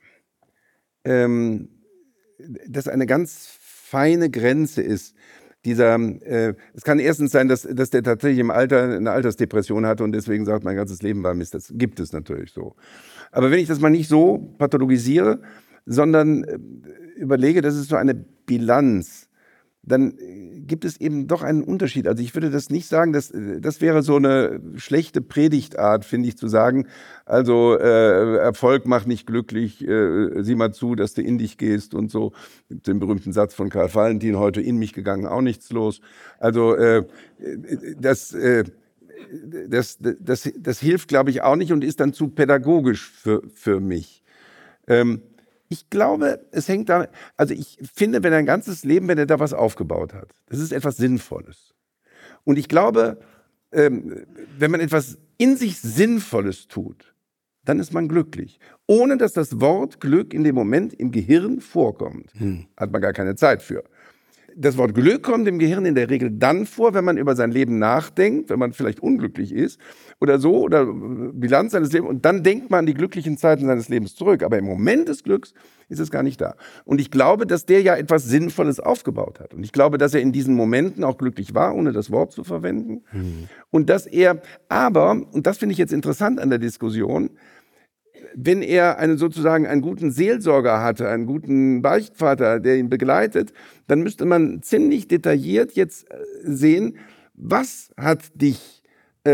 das eine ganz feine Grenze ist. Es kann erstens sein, dass der tatsächlich im Alter eine Altersdepression hatte und deswegen sagt, mein ganzes Leben war Mist. Das gibt es natürlich so. Aber wenn ich das mal nicht so pathologisiere, sondern überlege, das ist so eine Bilanz, dann gibt es eben doch einen Unterschied. Also ich würde das nicht sagen, das wäre so eine schlechte Predigtart, finde ich, zu sagen, also Erfolg macht nicht glücklich, sieh mal zu, dass du in dich gehst und so. Den berühmten Satz von Karl Valentin, heute in mich gegangen, auch nichts los. Also das hilft, glaube ich, auch nicht und ist dann zu pädagogisch für mich. Ich glaube, es hängt damit, also ich finde, wenn er ein ganzes Leben, wenn er da was aufgebaut hat, das ist etwas Sinnvolles. Und ich glaube, wenn man etwas in sich Sinnvolles tut, dann ist man glücklich. Ohne dass das Wort Glück in dem Moment im Gehirn vorkommt. Hat man gar keine Zeit für. Das Wort Glück kommt im Gehirn in der Regel dann vor, wenn man über sein Leben nachdenkt, wenn man vielleicht unglücklich ist oder so, oder Bilanz seines Lebens, und dann denkt man an die glücklichen Zeiten seines Lebens zurück. Aber im Moment des Glücks ist es gar nicht da. Und ich glaube, dass der ja etwas Sinnvolles aufgebaut hat. Und ich glaube, dass er in diesen Momenten auch glücklich war, ohne das Wort zu verwenden. Und dass er aber, und das finde ich jetzt interessant an der Diskussion, wenn er sozusagen einen guten Seelsorger hatte, einen guten Beichtvater, der ihn begleitet, dann müsste man ziemlich detailliert jetzt sehen, was hat dich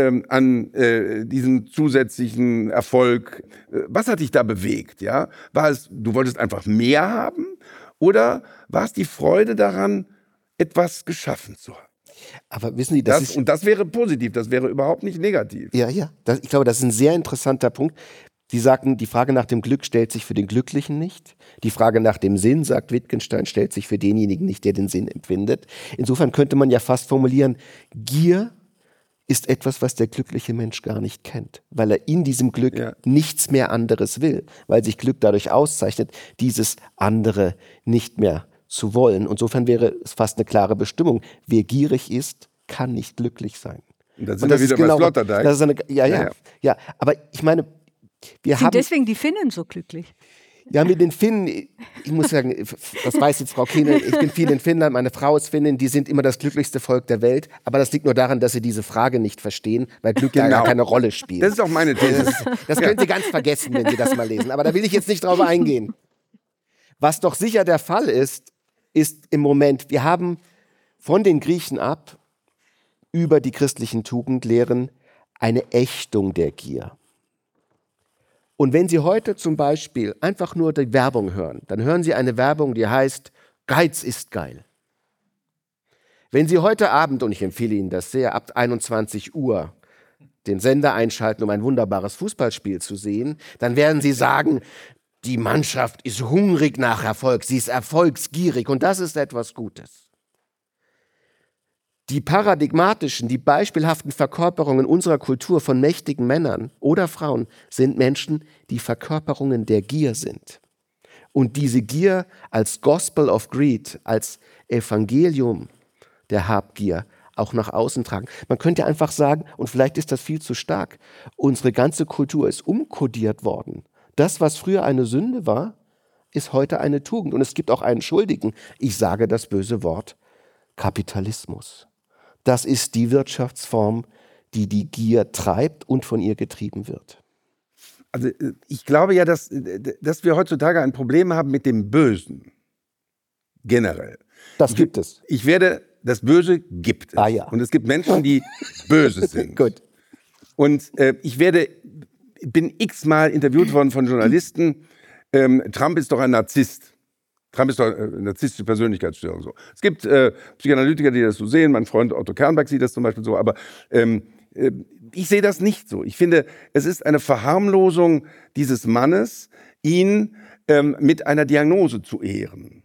an diesem zusätzlichen Erfolg, was hat dich da bewegt? Ja? War es, du wolltest einfach mehr haben, oder war es die Freude daran, etwas geschaffen zu haben? Aber wissen Sie, und das wäre positiv, das wäre überhaupt nicht negativ. Ja, ich glaube, das ist ein sehr interessanter Punkt. Sie sagten, die Frage nach dem Glück stellt sich für den Glücklichen nicht. Die Frage nach dem Sinn, sagt Wittgenstein, stellt sich für denjenigen nicht, der den Sinn empfindet. Insofern könnte man ja fast formulieren, Gier ist etwas, was der glückliche Mensch gar nicht kennt, weil er in diesem Glück nichts mehr anderes will, weil sich Glück dadurch auszeichnet, dieses andere nicht mehr zu wollen. Insofern wäre es fast eine klare Bestimmung. Wer gierig ist, kann nicht glücklich sein. Und da sind wir wieder bei Sloterdijk. Das ist ja, aber ich meine, sind deswegen die Finnen so glücklich? Ja, mit den Finnen, ich muss sagen, das weiß jetzt Frau Kiene, ich bin viel in Finnland, meine Frau ist Finnin, die sind immer das glücklichste Volk der Welt, aber das liegt nur daran, dass sie diese Frage nicht verstehen, weil Glück da gar keine Rolle spielt. Das ist auch meine These. Das können Sie ganz vergessen, wenn Sie das mal lesen, aber da will ich jetzt nicht drauf eingehen. Was doch sicher der Fall ist im Moment, wir haben von den Griechen ab über die christlichen Tugendlehren eine Ächtung der Gier. Und wenn Sie heute zum Beispiel einfach nur die Werbung hören, dann hören Sie eine Werbung, die heißt, Geiz ist geil. Wenn Sie heute Abend, und ich empfehle Ihnen das sehr, ab 21 Uhr den Sender einschalten, um ein wunderbares Fußballspiel zu sehen, dann werden Sie sagen, die Mannschaft ist hungrig nach Erfolg, sie ist erfolgsgierig und das ist etwas Gutes. Die paradigmatischen, die beispielhaften Verkörperungen unserer Kultur von mächtigen Männern oder Frauen sind Menschen, die Verkörperungen der Gier sind. Und diese Gier als Gospel of Greed, als Evangelium der Habgier auch nach außen tragen. Man könnte einfach sagen, und vielleicht ist das viel zu stark, unsere ganze Kultur ist umkodiert worden. Das, was früher eine Sünde war, ist heute eine Tugend. Und es gibt auch einen Schuldigen. Ich sage das böse Wort Kapitalismus. Das ist die Wirtschaftsform, die die Gier treibt und von ihr getrieben wird. Also ich glaube ja, dass wir heutzutage ein Problem haben mit dem Bösen. Generell. Das gibt es. Das Böse gibt es. Ah, ja. Und es gibt Menschen, die böse sind. Gut. Und bin x-mal interviewt worden von Journalisten. Trump ist doch ein Narzisst. Trump ist doch eine narzisstische Persönlichkeitsstörung. So. Es gibt Psychoanalytiker, die das so sehen. Mein Freund Otto Kernberg sieht das zum Beispiel so. Aber ich sehe das nicht so. Ich finde, es ist eine Verharmlosung dieses Mannes, ihn mit einer Diagnose zu ehren.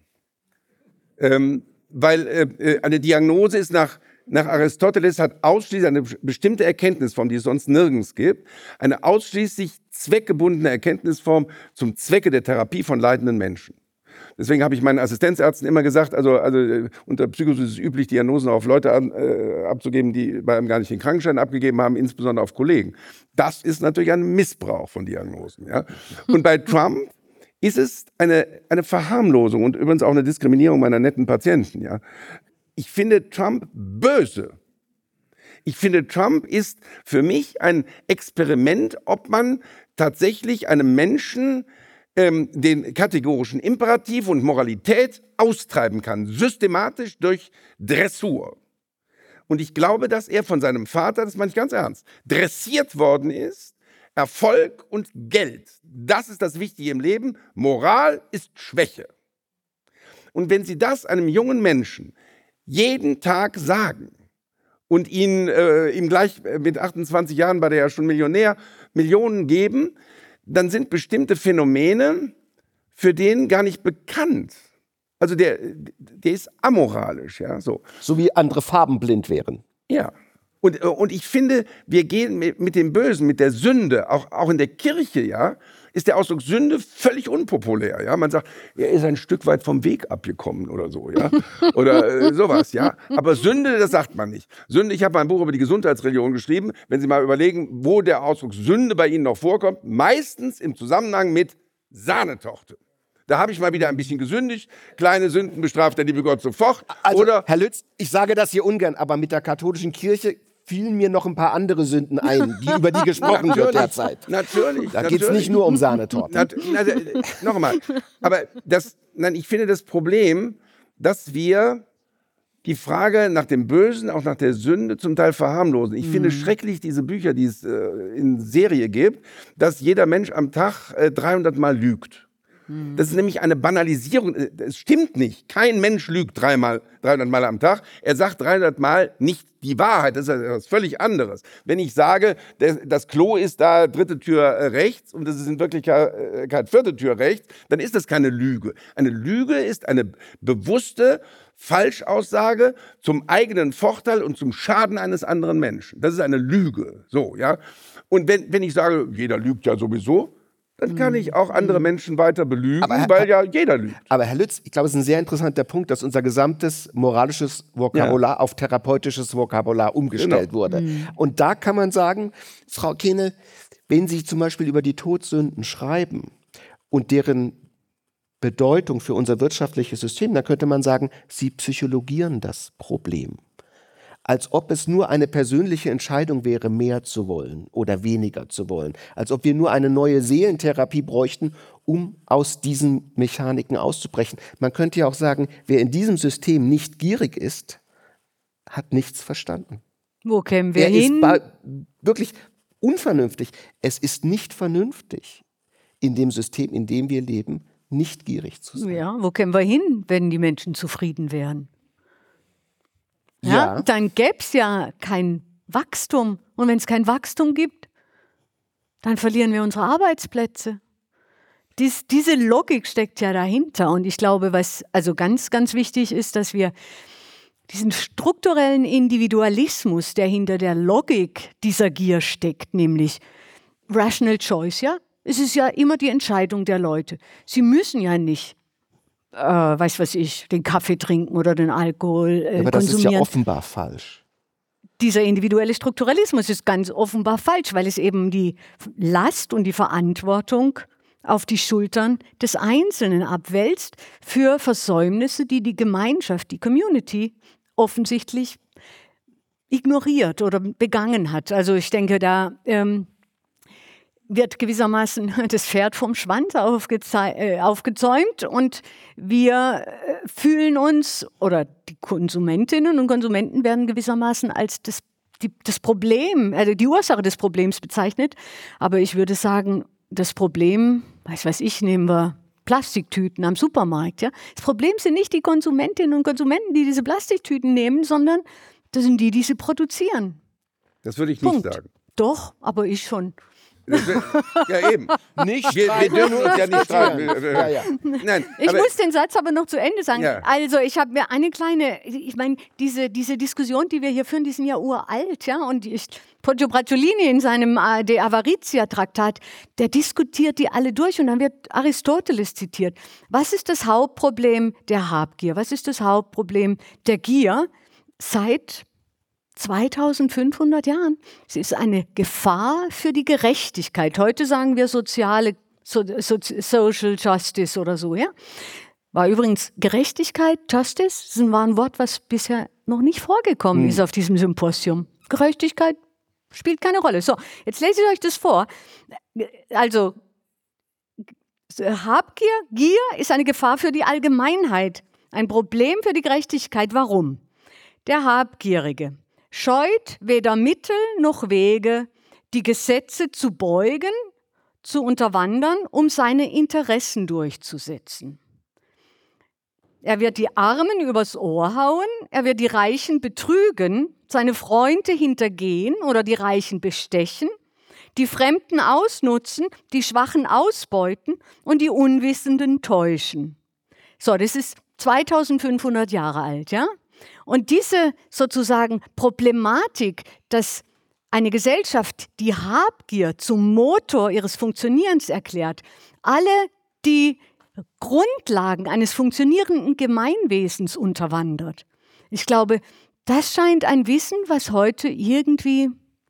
Weil eine Diagnose ist nach Aristoteles hat ausschließlich eine bestimmte Erkenntnisform, die es sonst nirgends gibt, eine ausschließlich zweckgebundene Erkenntnisform zum Zwecke der Therapie von leidenden Menschen. Deswegen habe ich meinen Assistenzärzten immer gesagt, also unter Psychos ist es üblich, Diagnosen auf Leute abzugeben, die bei einem gar nicht den Krankenschein abgegeben haben, insbesondere auf Kollegen. Das ist natürlich ein Missbrauch von Diagnosen. Ja? Und bei Trump ist es eine Verharmlosung und übrigens auch eine Diskriminierung meiner netten Patienten. Ja? Ich finde Trump böse. Ich finde, Trump ist für mich ein Experiment, ob man tatsächlich einem Menschen den kategorischen Imperativ und Moralität austreiben kann, systematisch durch Dressur. Und ich glaube, dass er von seinem Vater, das meine ich ganz ernst, dressiert worden ist, Erfolg und Geld. Das ist das Wichtige im Leben. Moral ist Schwäche. Und wenn Sie das einem jungen Menschen jeden Tag sagen und ihm gleich mit 28 Jahren, war der ja schon Millionär, Millionen geben, dann sind bestimmte Phänomene für den gar nicht bekannt. Also der ist amoralisch, ja, so. So wie andere farbenblind wären. Ja. Und ich finde, wir gehen mit dem Bösen, mit der Sünde, auch in der Kirche, ja, ist der Ausdruck Sünde völlig unpopulär, ja. Man sagt, er ist ein Stück weit vom Weg abgekommen oder so, ja. Oder sowas, ja. Aber Sünde, das sagt man nicht. Sünde, ich habe ein Buch über die Gesundheitsreligion geschrieben. Wenn Sie mal überlegen, wo der Ausdruck Sünde bei Ihnen noch vorkommt, meistens im Zusammenhang mit Sahnetochter. Da habe ich mal wieder ein bisschen gesündigt. Kleine Sünden bestraft der liebe Gott sofort. Also, oder Herr Lütz, ich sage das hier ungern, aber mit der katholischen Kirche fielen mir noch ein paar andere Sünden ein, über die gesprochen wird derzeit. Natürlich. Da geht es nicht nur um Sahnetorten. Nochmal. Aber ich finde das Problem, dass wir die Frage nach dem Bösen, auch nach der Sünde zum Teil verharmlosen. Ich finde schrecklich diese Bücher, die es in Serie gibt, dass jeder Mensch am Tag 300 Mal lügt. Das ist nämlich eine Banalisierung. Es stimmt nicht. Kein Mensch lügt 300 Mal am Tag. Er sagt 300 Mal nicht die Wahrheit. Das ist etwas völlig anderes. Wenn ich sage, das Klo ist da, dritte Tür rechts und das ist in Wirklichkeit vierte Tür rechts, dann ist das keine Lüge. Eine Lüge ist eine bewusste Falschaussage zum eigenen Vorteil und zum Schaden eines anderen Menschen. Das ist eine Lüge. So, ja. Und wenn ich sage, jeder lügt ja sowieso, dann kann ich auch andere Menschen weiter belügen, weil ja jeder lügt. Aber Herr Lütz, ich glaube, es ist ein sehr interessanter Punkt, dass unser gesamtes moralisches Vokabular auf therapeutisches Vokabular umgestellt wurde. Und da kann man sagen, Frau Kehnel, wenn Sie zum Beispiel über die Todsünden schreiben und deren Bedeutung für unser wirtschaftliches System, dann könnte man sagen, Sie psychologieren das Problem. Als ob es nur eine persönliche Entscheidung wäre, mehr zu wollen oder weniger zu wollen. Als ob wir nur eine neue Seelentherapie bräuchten, um aus diesen Mechaniken auszubrechen. Man könnte ja auch sagen, wer in diesem System nicht gierig ist, hat nichts verstanden. Wo kämen wir Er hin? ist wirklich unvernünftig. Es ist nicht vernünftig, in dem System, in dem wir leben, nicht gierig zu sein. Ja, wo kämen wir hin, wenn die Menschen zufrieden wären? Ja. Dann gäbe es ja kein Wachstum. Und wenn es kein Wachstum gibt, dann verlieren wir unsere Arbeitsplätze. Diese Logik steckt ja dahinter. Und ich glaube, was also ganz, ganz wichtig ist, dass wir diesen strukturellen Individualismus, der hinter der Logik dieser Gier steckt, nämlich Rational Choice, ja? Es ist ja immer die Entscheidung der Leute. Sie müssen ja nicht, den Kaffee trinken oder den Alkohol Aber das konsumieren. ist ja offenbar falsch. Dieser individuelle Strukturalismus ist ganz offenbar falsch, weil es eben die Last und die Verantwortung auf die Schultern des Einzelnen abwälzt für Versäumnisse, die die Gemeinschaft, die Community offensichtlich ignoriert oder begangen hat. Also ich denke, da wird gewissermaßen das Pferd vom Schwanz aufgezäumt und wir fühlen uns, oder die Konsumentinnen und Konsumenten werden gewissermaßen als das Problem, also die Ursache des Problems bezeichnet. Aber ich würde sagen, das Problem, nehmen wir Plastiktüten am Supermarkt. Ja? Das Problem sind nicht die Konsumentinnen und Konsumenten, die diese Plastiktüten nehmen, sondern das sind die sie produzieren. Das würde ich Punkt. nicht sagen. Doch, aber ich schon. Ja, eben. Nicht Wir dürfen uns ja nicht streiten. Ja. Nein, Ich aber muss den Satz aber noch zu Ende sagen. Ja. Also ich habe mir ich meine, diese Diskussion, die wir hier führen, die sind ja uralt, ja, und Poggio Bracciolini in seinem De Avaritia-Traktat, der diskutiert die alle durch und dann wird Aristoteles zitiert. Was ist das Hauptproblem der Habgier? Was ist das Hauptproblem der Gier seit 2500 Jahren? Es ist eine Gefahr für die Gerechtigkeit. Heute sagen wir Social Justice oder so, ja? War übrigens Gerechtigkeit, Justice, war ein Wort, was bisher noch nicht vorgekommen ist auf diesem Symposium. Gerechtigkeit spielt keine Rolle. So, jetzt lese ich euch das vor. Also, Gier ist eine Gefahr für die Allgemeinheit, ein Problem für die Gerechtigkeit. Warum? Der Habgierige scheut weder Mittel noch Wege, die Gesetze zu beugen, zu unterwandern, um seine Interessen durchzusetzen. Er wird die Armen übers Ohr hauen, er wird die Reichen betrügen, seine Freunde hintergehen oder die Reichen bestechen, die Fremden ausnutzen, die Schwachen ausbeuten und die Unwissenden täuschen. So, das ist 2500 Jahre alt, ja? Und diese sozusagen Problematik, dass eine Gesellschaft die Habgier zum Motor ihres Funktionierens erklärt, alle die Grundlagen eines funktionierenden Gemeinwesens unterwandert. Ich glaube, das scheint ein Wissen, was heute irgendwie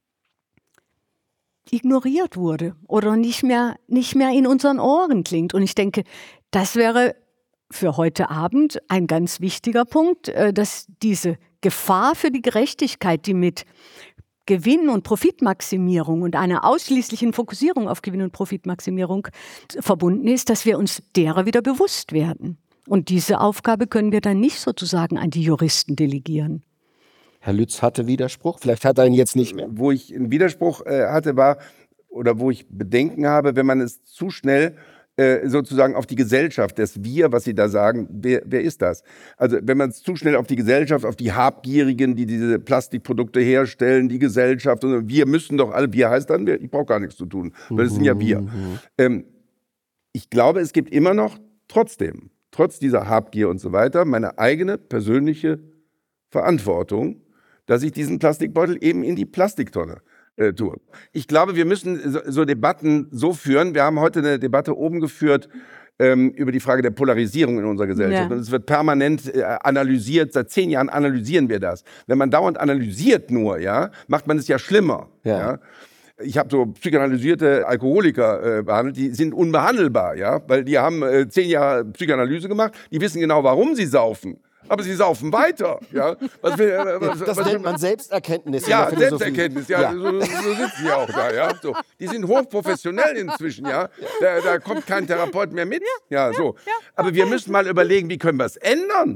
ignoriert wurde oder nicht mehr in unseren Ohren klingt. Und ich denke, das wäre für heute Abend ein ganz wichtiger Punkt, dass diese Gefahr für die Gerechtigkeit, die mit Gewinn- und Profitmaximierung und einer ausschließlichen Fokussierung auf Gewinn- und Profitmaximierung verbunden ist, dass wir uns derer wieder bewusst werden. Und diese Aufgabe können wir dann nicht sozusagen an die Juristen delegieren. Herr Lütz hatte Widerspruch, vielleicht hat er ihn jetzt nicht mehr. wo ich einen Widerspruch hatte, war, oder wo ich Bedenken habe, wenn man es zu schnell sozusagen auf die Gesellschaft, das Wir, was Sie da sagen, wer ist das? Also wenn man es zu schnell auf die Gesellschaft, auf die Habgierigen, die diese Plastikprodukte herstellen, die Gesellschaft, und wir müssen doch alle, wir heißt dann, ich brauche gar nichts zu tun, weil das sind ja wir. Ich glaube, es gibt immer noch trotzdem, trotz dieser Habgier und so weiter, meine eigene persönliche Verantwortung, dass ich diesen Plastikbeutel eben in die Plastiktonne tue. Ich glaube, wir müssen so Debatten so führen. Wir haben heute eine Debatte oben geführt über die Frage der Polarisierung in unserer Gesellschaft. Ja. Und es wird permanent analysiert. Seit 10 Jahren analysieren wir das. Wenn man dauernd analysiert nur, ja, macht man es ja schlimmer. Ja. Ich habe so psychoanalysierte Alkoholiker behandelt, die sind unbehandelbar, ja, weil die haben 10 Jahre Psychoanalyse gemacht, die wissen genau, warum sie saufen. Aber sie saufen weiter. Ja? Das nennt man Selbsterkenntnis. Ja, in der Philosophie. Selbsterkenntnis. Ja, so sitzen sie auch da. Ja? So. Die sind hochprofessionell inzwischen. Ja? Da kommt kein Therapeut mehr mit. Ja, so. Aber wir müssen mal überlegen, wie können wir es ändern?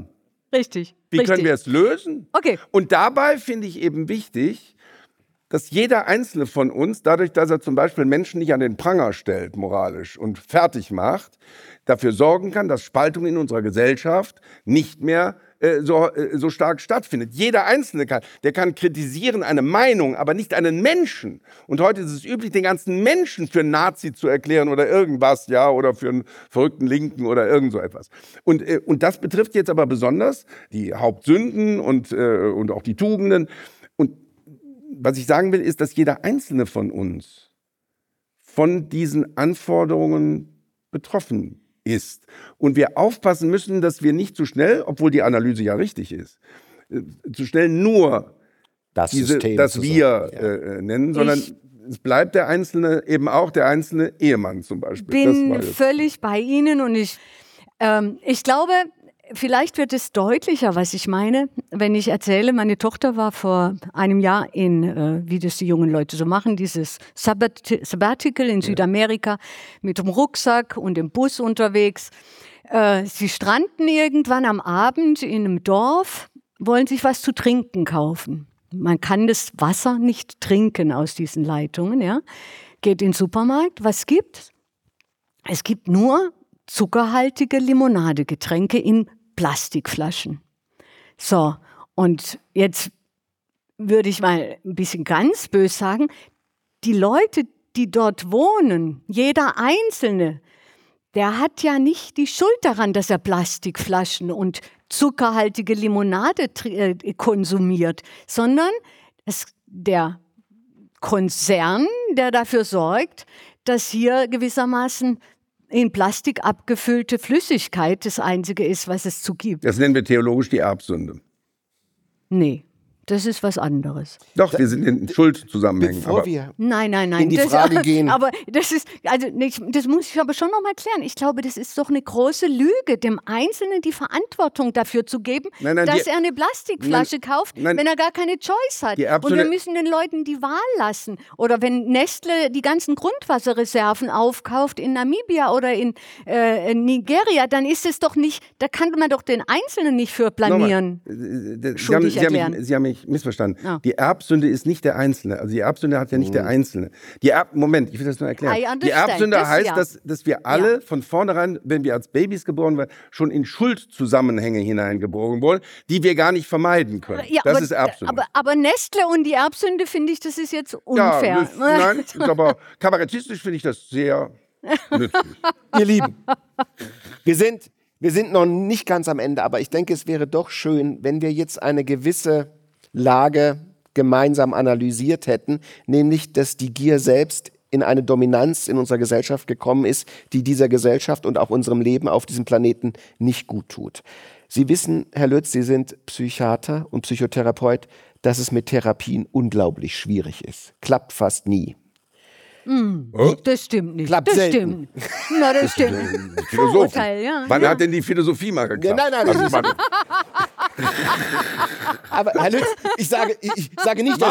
Richtig. Wie können wir es lösen? Okay. Und dabei finde ich eben wichtig, dass jeder Einzelne von uns, dadurch, dass er zum Beispiel Menschen nicht an den Pranger stellt, moralisch, und fertig macht, dafür sorgen kann, dass Spaltung in unserer Gesellschaft nicht mehr so stark stattfindet. Jeder Einzelne kann kritisieren eine Meinung, aber nicht einen Menschen. Und heute ist es üblich, den ganzen Menschen für einen Nazi zu erklären oder irgendwas, ja, oder für einen verrückten Linken oder irgend so etwas. Und das betrifft jetzt aber besonders die Hauptsünden und auch die Tugenden. Und was ich sagen will, ist, dass jeder Einzelne von uns von diesen Anforderungen betroffen ist. Und wir aufpassen müssen, dass wir nicht zu schnell, obwohl die Analyse ja richtig ist, zu schnell nur das Wir nennen, sondern es bleibt der Einzelne, eben auch der einzelne Ehemann zum Beispiel. Ich bin völlig bei Ihnen und ich glaube, vielleicht wird es deutlicher, was ich meine, wenn ich erzähle, meine Tochter war vor einem Jahr wie das die jungen Leute so machen, dieses Sabbatical in Südamerika mit dem Rucksack und dem Bus unterwegs. Sie stranden irgendwann am Abend in einem Dorf, wollen sich was zu trinken kaufen. Man kann das Wasser nicht trinken aus diesen Leitungen, ja. Geht in den Supermarkt, was gibt's? Es gibt nur zuckerhaltige Limonadegetränke in Plastikflaschen. So, und jetzt würde ich mal ein bisschen ganz böse sagen, die Leute, die dort wohnen, jeder Einzelne, der hat ja nicht die Schuld daran, dass er Plastikflaschen und zuckerhaltige Limonade konsumiert, sondern der Konzern, der dafür sorgt, dass hier gewissermaßen in Plastik abgefüllte Flüssigkeit das Einzige ist, was es zugibt. Das nennen wir theologisch die Erbsünde. Nee, das ist was anderes. Doch, wir sind in Schuldzusammenhängen. Bevor wir Nein. in die Frage gehen. Aber das ist, das muss ich aber schon noch mal klären. Ich glaube, das ist doch eine große Lüge, dem Einzelnen die Verantwortung dafür zu geben, dass er eine Plastikflasche kauft, wenn er gar keine Choice hat. Und wir müssen den Leuten die Wahl lassen. Oder wenn Nestle die ganzen Grundwasserreserven aufkauft in Namibia oder in Nigeria, dann ist es doch nicht, da kann man doch den Einzelnen nicht für planieren. Sie haben mich missverstanden. Ja. Die Erbsünde ist nicht der Einzelne. Also die Erbsünde hat ja nicht der Einzelne. Moment, ich will das nur erklären. Die Erbsünde heißt, dass wir alle von vornherein, wenn wir als Babys geboren werden, schon in Schuldzusammenhänge hineingeboren wurden, die wir gar nicht vermeiden können. Ja, das ist Erbsünde. Aber Nestle und die Erbsünde, finde ich, das ist jetzt unfair. Ja, nein, aber kabarettistisch finde ich das sehr nützlich. Ihr Lieben, wir sind noch nicht ganz am Ende, aber ich denke, es wäre doch schön, wenn wir jetzt eine gewisse Lage gemeinsam analysiert hätten, nämlich, dass die Gier selbst in eine Dominanz in unserer Gesellschaft gekommen ist, die dieser Gesellschaft und auch unserem Leben auf diesem Planeten nicht gut tut. Sie wissen, Herr Lütz, Sie sind Psychiater und Psychotherapeut, dass es mit Therapien unglaublich schwierig ist. Klappt fast nie. Das stimmt nicht. Klappt das selten. Stimmt. Na, das stimmt. Vorurteil, ja. Wann hat denn die Philosophie mal geklappt? Ja, nein. Aber Herr Lütz, ich sage nicht,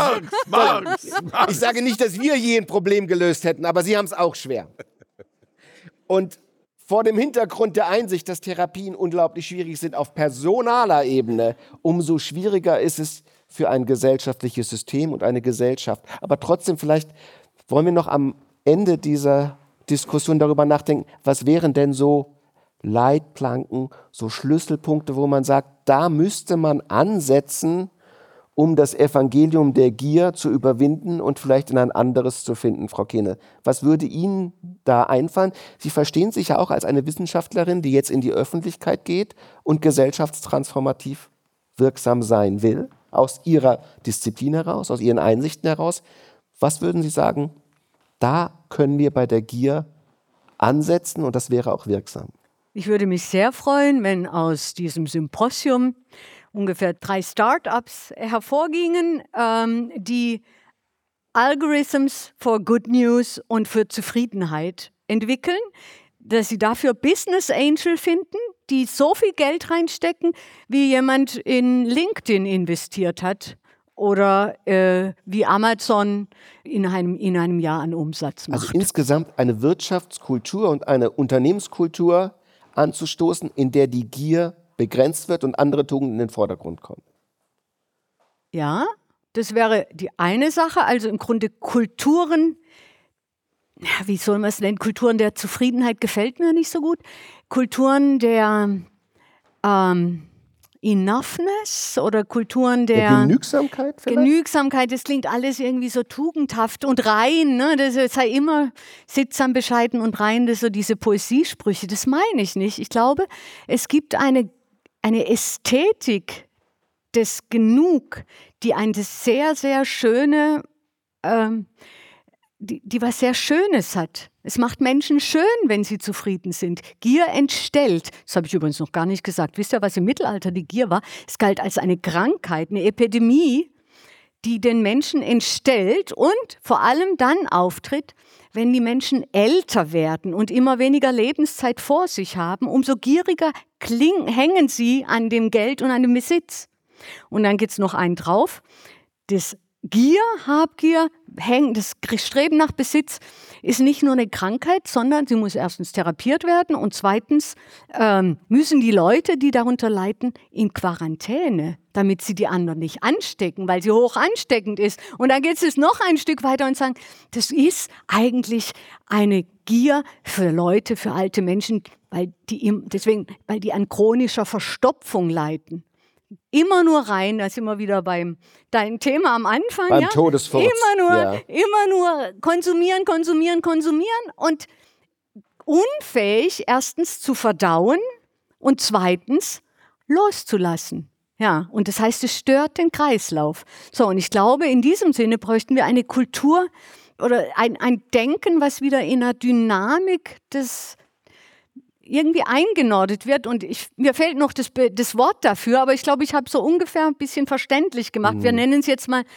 dass wir je ein Problem gelöst hätten, aber Sie haben es auch schwer. Und vor dem Hintergrund der Einsicht, dass Therapien unglaublich schwierig sind auf personaler Ebene, umso schwieriger ist es für ein gesellschaftliches System und eine Gesellschaft. Aber trotzdem, vielleicht wollen wir noch am Ende dieser Diskussion darüber nachdenken, was wären denn so Leitplanken, so Schlüsselpunkte, wo man sagt, da müsste man ansetzen, um das Evangelium der Gier zu überwinden und vielleicht in ein anderes zu finden, Frau Kehnel. Was würde Ihnen da einfallen? Sie verstehen sich ja auch als eine Wissenschaftlerin, die jetzt in die Öffentlichkeit geht und gesellschaftstransformativ wirksam sein will, aus ihrer Disziplin heraus, aus ihren Einsichten heraus. Was würden Sie sagen, da können wir bei der Gier ansetzen und das wäre auch wirksam? Ich würde mich sehr freuen, wenn aus diesem Symposium ungefähr 3 Start-ups hervorgingen, die Algorithms for Good News und für Zufriedenheit entwickeln, dass sie dafür Business Angel finden, die so viel Geld reinstecken, wie jemand in LinkedIn investiert hat. Oder wie Amazon in einem Jahr an Umsatz macht. Also insgesamt eine Wirtschaftskultur und eine Unternehmenskultur anzustoßen, in der die Gier begrenzt wird und andere Tugenden in den Vordergrund kommen. Ja, das wäre die eine Sache. Also im Grunde Kulturen, ja, wie soll man es nennen? Kulturen der Zufriedenheit gefällt mir nicht so gut. Kulturen der Enoughness oder Kulturen der Genügsamkeit vielleicht? Genügsamkeit, das klingt alles irgendwie so tugendhaft und rein, ne? Das sei immer sittsam, bescheiden und rein, das so diese Poesiesprüche, das meine ich nicht. Ich glaube, es gibt eine Ästhetik des Genug, die eine sehr, sehr schöne, die was sehr Schönes hat. Es macht Menschen schön, wenn sie zufrieden sind. Gier entstellt. Das habe ich übrigens noch gar nicht gesagt. Wisst ihr, was im Mittelalter die Gier war? Es galt als eine Krankheit, eine Epidemie, die den Menschen entstellt und vor allem dann auftritt, wenn die Menschen älter werden und immer weniger Lebenszeit vor sich haben. Umso gieriger hängen sie an dem Geld und an dem Besitz. Und dann gibt es noch einen drauf. Das Gier, Habgier, das Streben nach Besitz ist nicht nur eine Krankheit, sondern sie muss erstens therapiert werden und zweitens müssen die Leute, die darunter leiden, in Quarantäne, damit sie die anderen nicht anstecken, weil sie hoch ansteckend ist. Und dann geht es noch ein Stück weiter und sagen, das ist eigentlich eine Gier für Leute, für alte Menschen, weil die an chronischer Verstopfung leiden. Immer nur rein, da sind wir wieder beim dein Thema am Anfang. Beim Todesfurz. Immer nur konsumieren und unfähig erstens zu verdauen und zweitens loszulassen. Ja, und das heißt, es stört den Kreislauf. So, und ich glaube, in diesem Sinne bräuchten wir eine Kultur oder ein Denken, was wieder in einer Dynamik des irgendwie eingenordet wird und mir fehlt noch das Wort dafür, aber ich glaube, ich habe so ungefähr ein bisschen verständlich gemacht. Wir nennen es jetzt mal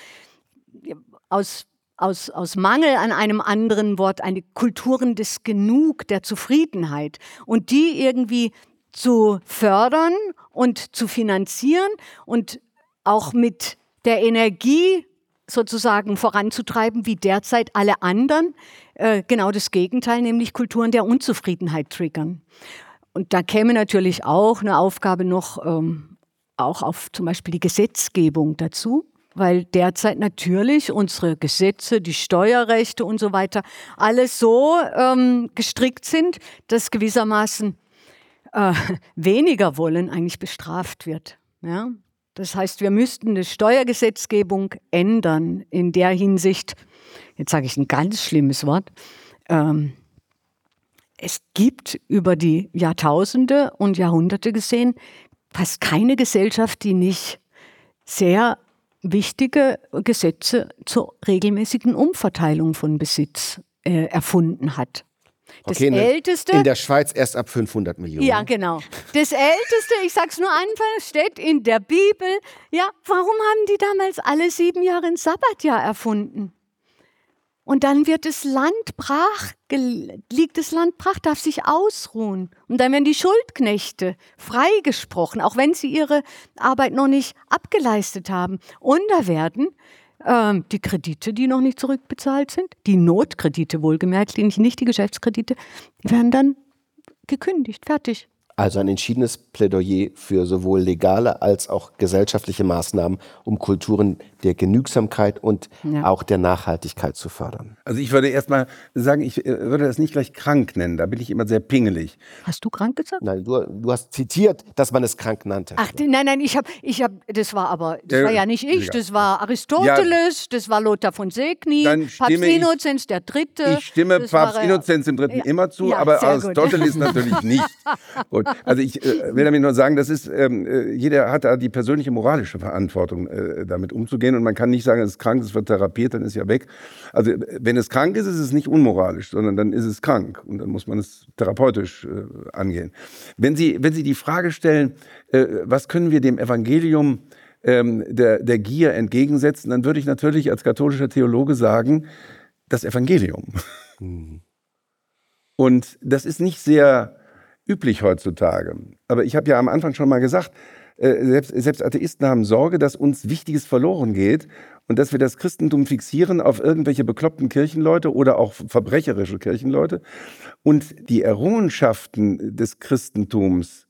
aus Mangel an einem anderen Wort eine Kulturen des Genug, der Zufriedenheit und die irgendwie zu fördern und zu finanzieren und auch mit der Energie sozusagen voranzutreiben, wie derzeit alle anderen, genau das Gegenteil, nämlich Kulturen der Unzufriedenheit triggern. Und da käme natürlich auch eine Aufgabe noch auch auf zum Beispiel die Gesetzgebung dazu, weil derzeit natürlich unsere Gesetze, die Steuerrechte und so weiter, alles so gestrickt sind, dass gewissermaßen weniger Wollen eigentlich bestraft wird. Ja? Das heißt, wir müssten die Steuergesetzgebung ändern in der Hinsicht, jetzt sage ich ein ganz schlimmes Wort, es gibt über die Jahrtausende und Jahrhunderte gesehen fast keine Gesellschaft, die nicht sehr wichtige Gesetze zur regelmäßigen Umverteilung von Besitz erfunden hat. Das Älteste, in der Schweiz erst ab 500 Millionen. Ja, genau. Das Älteste, ich sag's nur einfach, steht in der Bibel. Ja, warum haben die damals alle 7 Jahre ein Sabbatjahr erfunden? Und dann wird das Land brach, liegt das Land brach, darf sich ausruhen. Und dann werden die Schuldknechte freigesprochen, auch wenn sie ihre Arbeit noch nicht abgeleistet haben. Und da werden die Kredite, die noch nicht zurückbezahlt sind, die Notkredite wohlgemerkt, nicht die Geschäftskredite, die werden dann gekündigt, fertig. Also ein entschiedenes Plädoyer für sowohl legale als auch gesellschaftliche Maßnahmen, um Kulturen der Genügsamkeit und auch der Nachhaltigkeit zu fördern. Also ich würde erst mal sagen, ich würde das nicht gleich krank nennen, da bin ich immer sehr pingelig. Hast du krank gesagt? Nein, du hast zitiert, dass man es krank nannte. Ach, nein, ich hab, das war ja nicht ich, das war Aristoteles, das war Lothar von Segni, Papst Innozenz der Dritte. Ich stimme Papst Innozenz im Dritten immer zu, aber Aristoteles natürlich nicht. Gut. Also ich will damit nur sagen, das ist, jeder hat da die persönliche moralische Verantwortung, damit umzugehen. Und man kann nicht sagen, es ist krank, es wird therapiert, dann ist ja weg. Also wenn es krank ist, ist es nicht unmoralisch, sondern dann ist es krank. Und dann muss man es therapeutisch angehen. Wenn Sie die Frage stellen, was können wir dem Evangelium der Gier entgegensetzen, dann würde ich natürlich als katholischer Theologe sagen, das Evangelium. Und das ist nicht sehr üblich heutzutage. Aber ich habe ja am Anfang schon mal gesagt, selbst Atheisten haben Sorge, dass uns Wichtiges verloren geht und dass wir das Christentum fixieren auf irgendwelche bekloppten Kirchenleute oder auch verbrecherische Kirchenleute. Und die Errungenschaften des Christentums,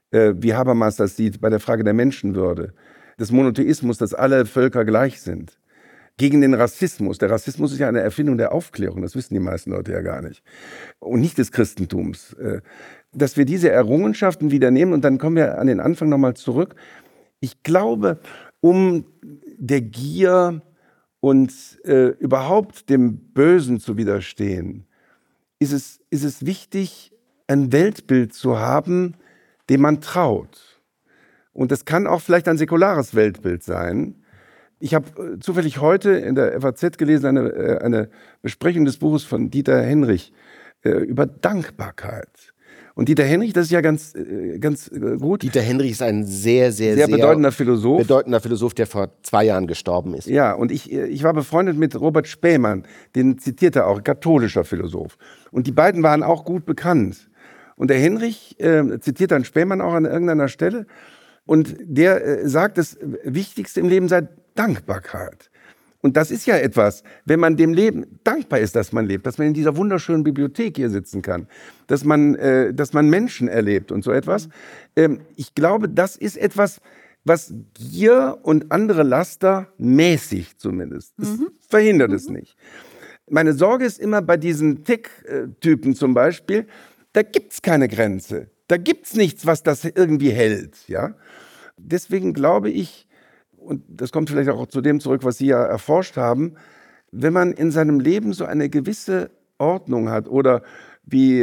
wie Habermas das sieht bei der Frage der Menschenwürde, des Monotheismus, dass alle Völker gleich sind, gegen den Rassismus. Der Rassismus ist ja eine Erfindung der Aufklärung, das wissen die meisten Leute ja gar nicht, und nicht des Christentums. Dass wir diese Errungenschaften wieder nehmen, und dann kommen wir an den Anfang nochmal zurück. Ich glaube, um der Gier und überhaupt dem Bösen zu widerstehen, ist es wichtig, ein Weltbild zu haben, dem man traut. Und das kann auch vielleicht ein säkulares Weltbild sein. Ich habe zufällig heute in der FAZ gelesen, eine Besprechung des Buches von Dieter Henrich über Dankbarkeit. Und Dieter Henrich, das ist ja ganz gut. Dieter Henrich ist ein sehr bedeutender Philosoph. Der vor 2 Jahren gestorben ist. Ja, und ich war befreundet mit Robert Spähmann, den zitiert er auch, katholischer Philosoph. Und die beiden waren auch gut bekannt. Und der Henrich zitiert dann Spähmann auch an irgendeiner Stelle. Und der sagt, das Wichtigste im Leben sei Dankbarkeit. Und das ist ja etwas, wenn man dem Leben dankbar ist, dass man lebt, dass man in dieser wunderschönen Bibliothek hier sitzen kann, dass man Menschen erlebt und so etwas. Ich glaube, das ist etwas, was Gier und andere Laster mäßigt zumindest. Das verhindert es nicht. Meine Sorge ist immer bei diesen Tick-Typen zum Beispiel, da gibt es keine Grenze. Da gibt es nichts, was das irgendwie hält. Ja? Deswegen glaube ich, und das kommt vielleicht auch zu dem zurück, was Sie ja erforscht haben, wenn man in seinem Leben so eine gewisse Ordnung hat oder wie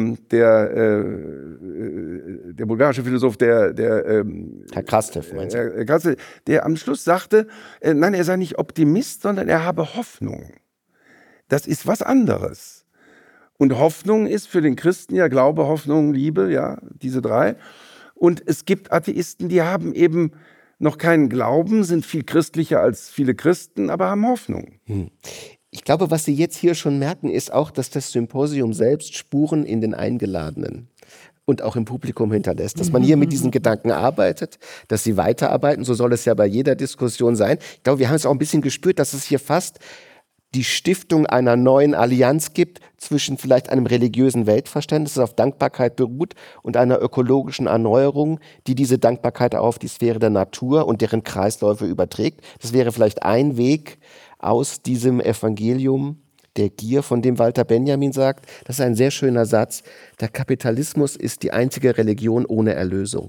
der bulgarische Philosoph, Herr Krastev, der am Schluss sagte, nein, er sei nicht Optimist, sondern er habe Hoffnung. Das ist was anderes. Und Hoffnung ist für den Christen ja Glaube, Hoffnung, Liebe, ja, diese 3. Und es gibt Atheisten, die haben eben noch keinen Glauben, sind viel christlicher als viele Christen, aber haben Hoffnung. Ich glaube, was Sie jetzt hier schon merken, ist auch, dass das Symposium selbst Spuren in den Eingeladenen und auch im Publikum hinterlässt. Dass man hier mit diesen Gedanken arbeitet, dass Sie weiterarbeiten, so soll es ja bei jeder Diskussion sein. Ich glaube, wir haben es auch ein bisschen gespürt, dass es hier fast die Stiftung einer neuen Allianz gibt zwischen vielleicht einem religiösen Weltverständnis, das auf Dankbarkeit beruht, und einer ökologischen Erneuerung, die diese Dankbarkeit auch auf die Sphäre der Natur und deren Kreisläufe überträgt. Das wäre vielleicht ein Weg aus diesem Evangelium der Gier, von dem Walter Benjamin sagt, das ist ein sehr schöner Satz, der Kapitalismus ist die einzige Religion ohne Erlösung.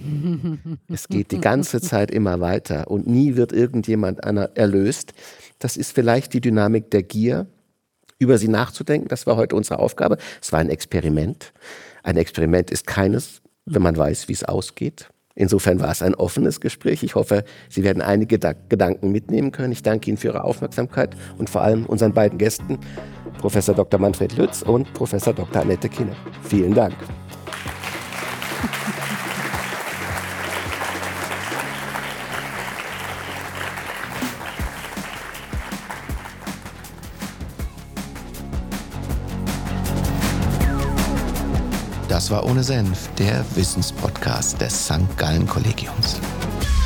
Es geht die ganze Zeit immer weiter und nie wird irgendjemand erlöst. Das ist vielleicht die Dynamik der Gier, über sie nachzudenken. Das war heute unsere Aufgabe. Es war ein Experiment. Ein Experiment ist keines, wenn man weiß, wie es ausgeht. Insofern war es ein offenes Gespräch. Ich hoffe, Sie werden einige Gedanken mitnehmen können. Ich danke Ihnen für Ihre Aufmerksamkeit und vor allem unseren beiden Gästen, Professor Dr. Manfred Lütz und Professor Dr. Annette Kinne. Vielen Dank. Das war Ohne Senf, der Wissenspodcast des St. Gallen Kollegiums.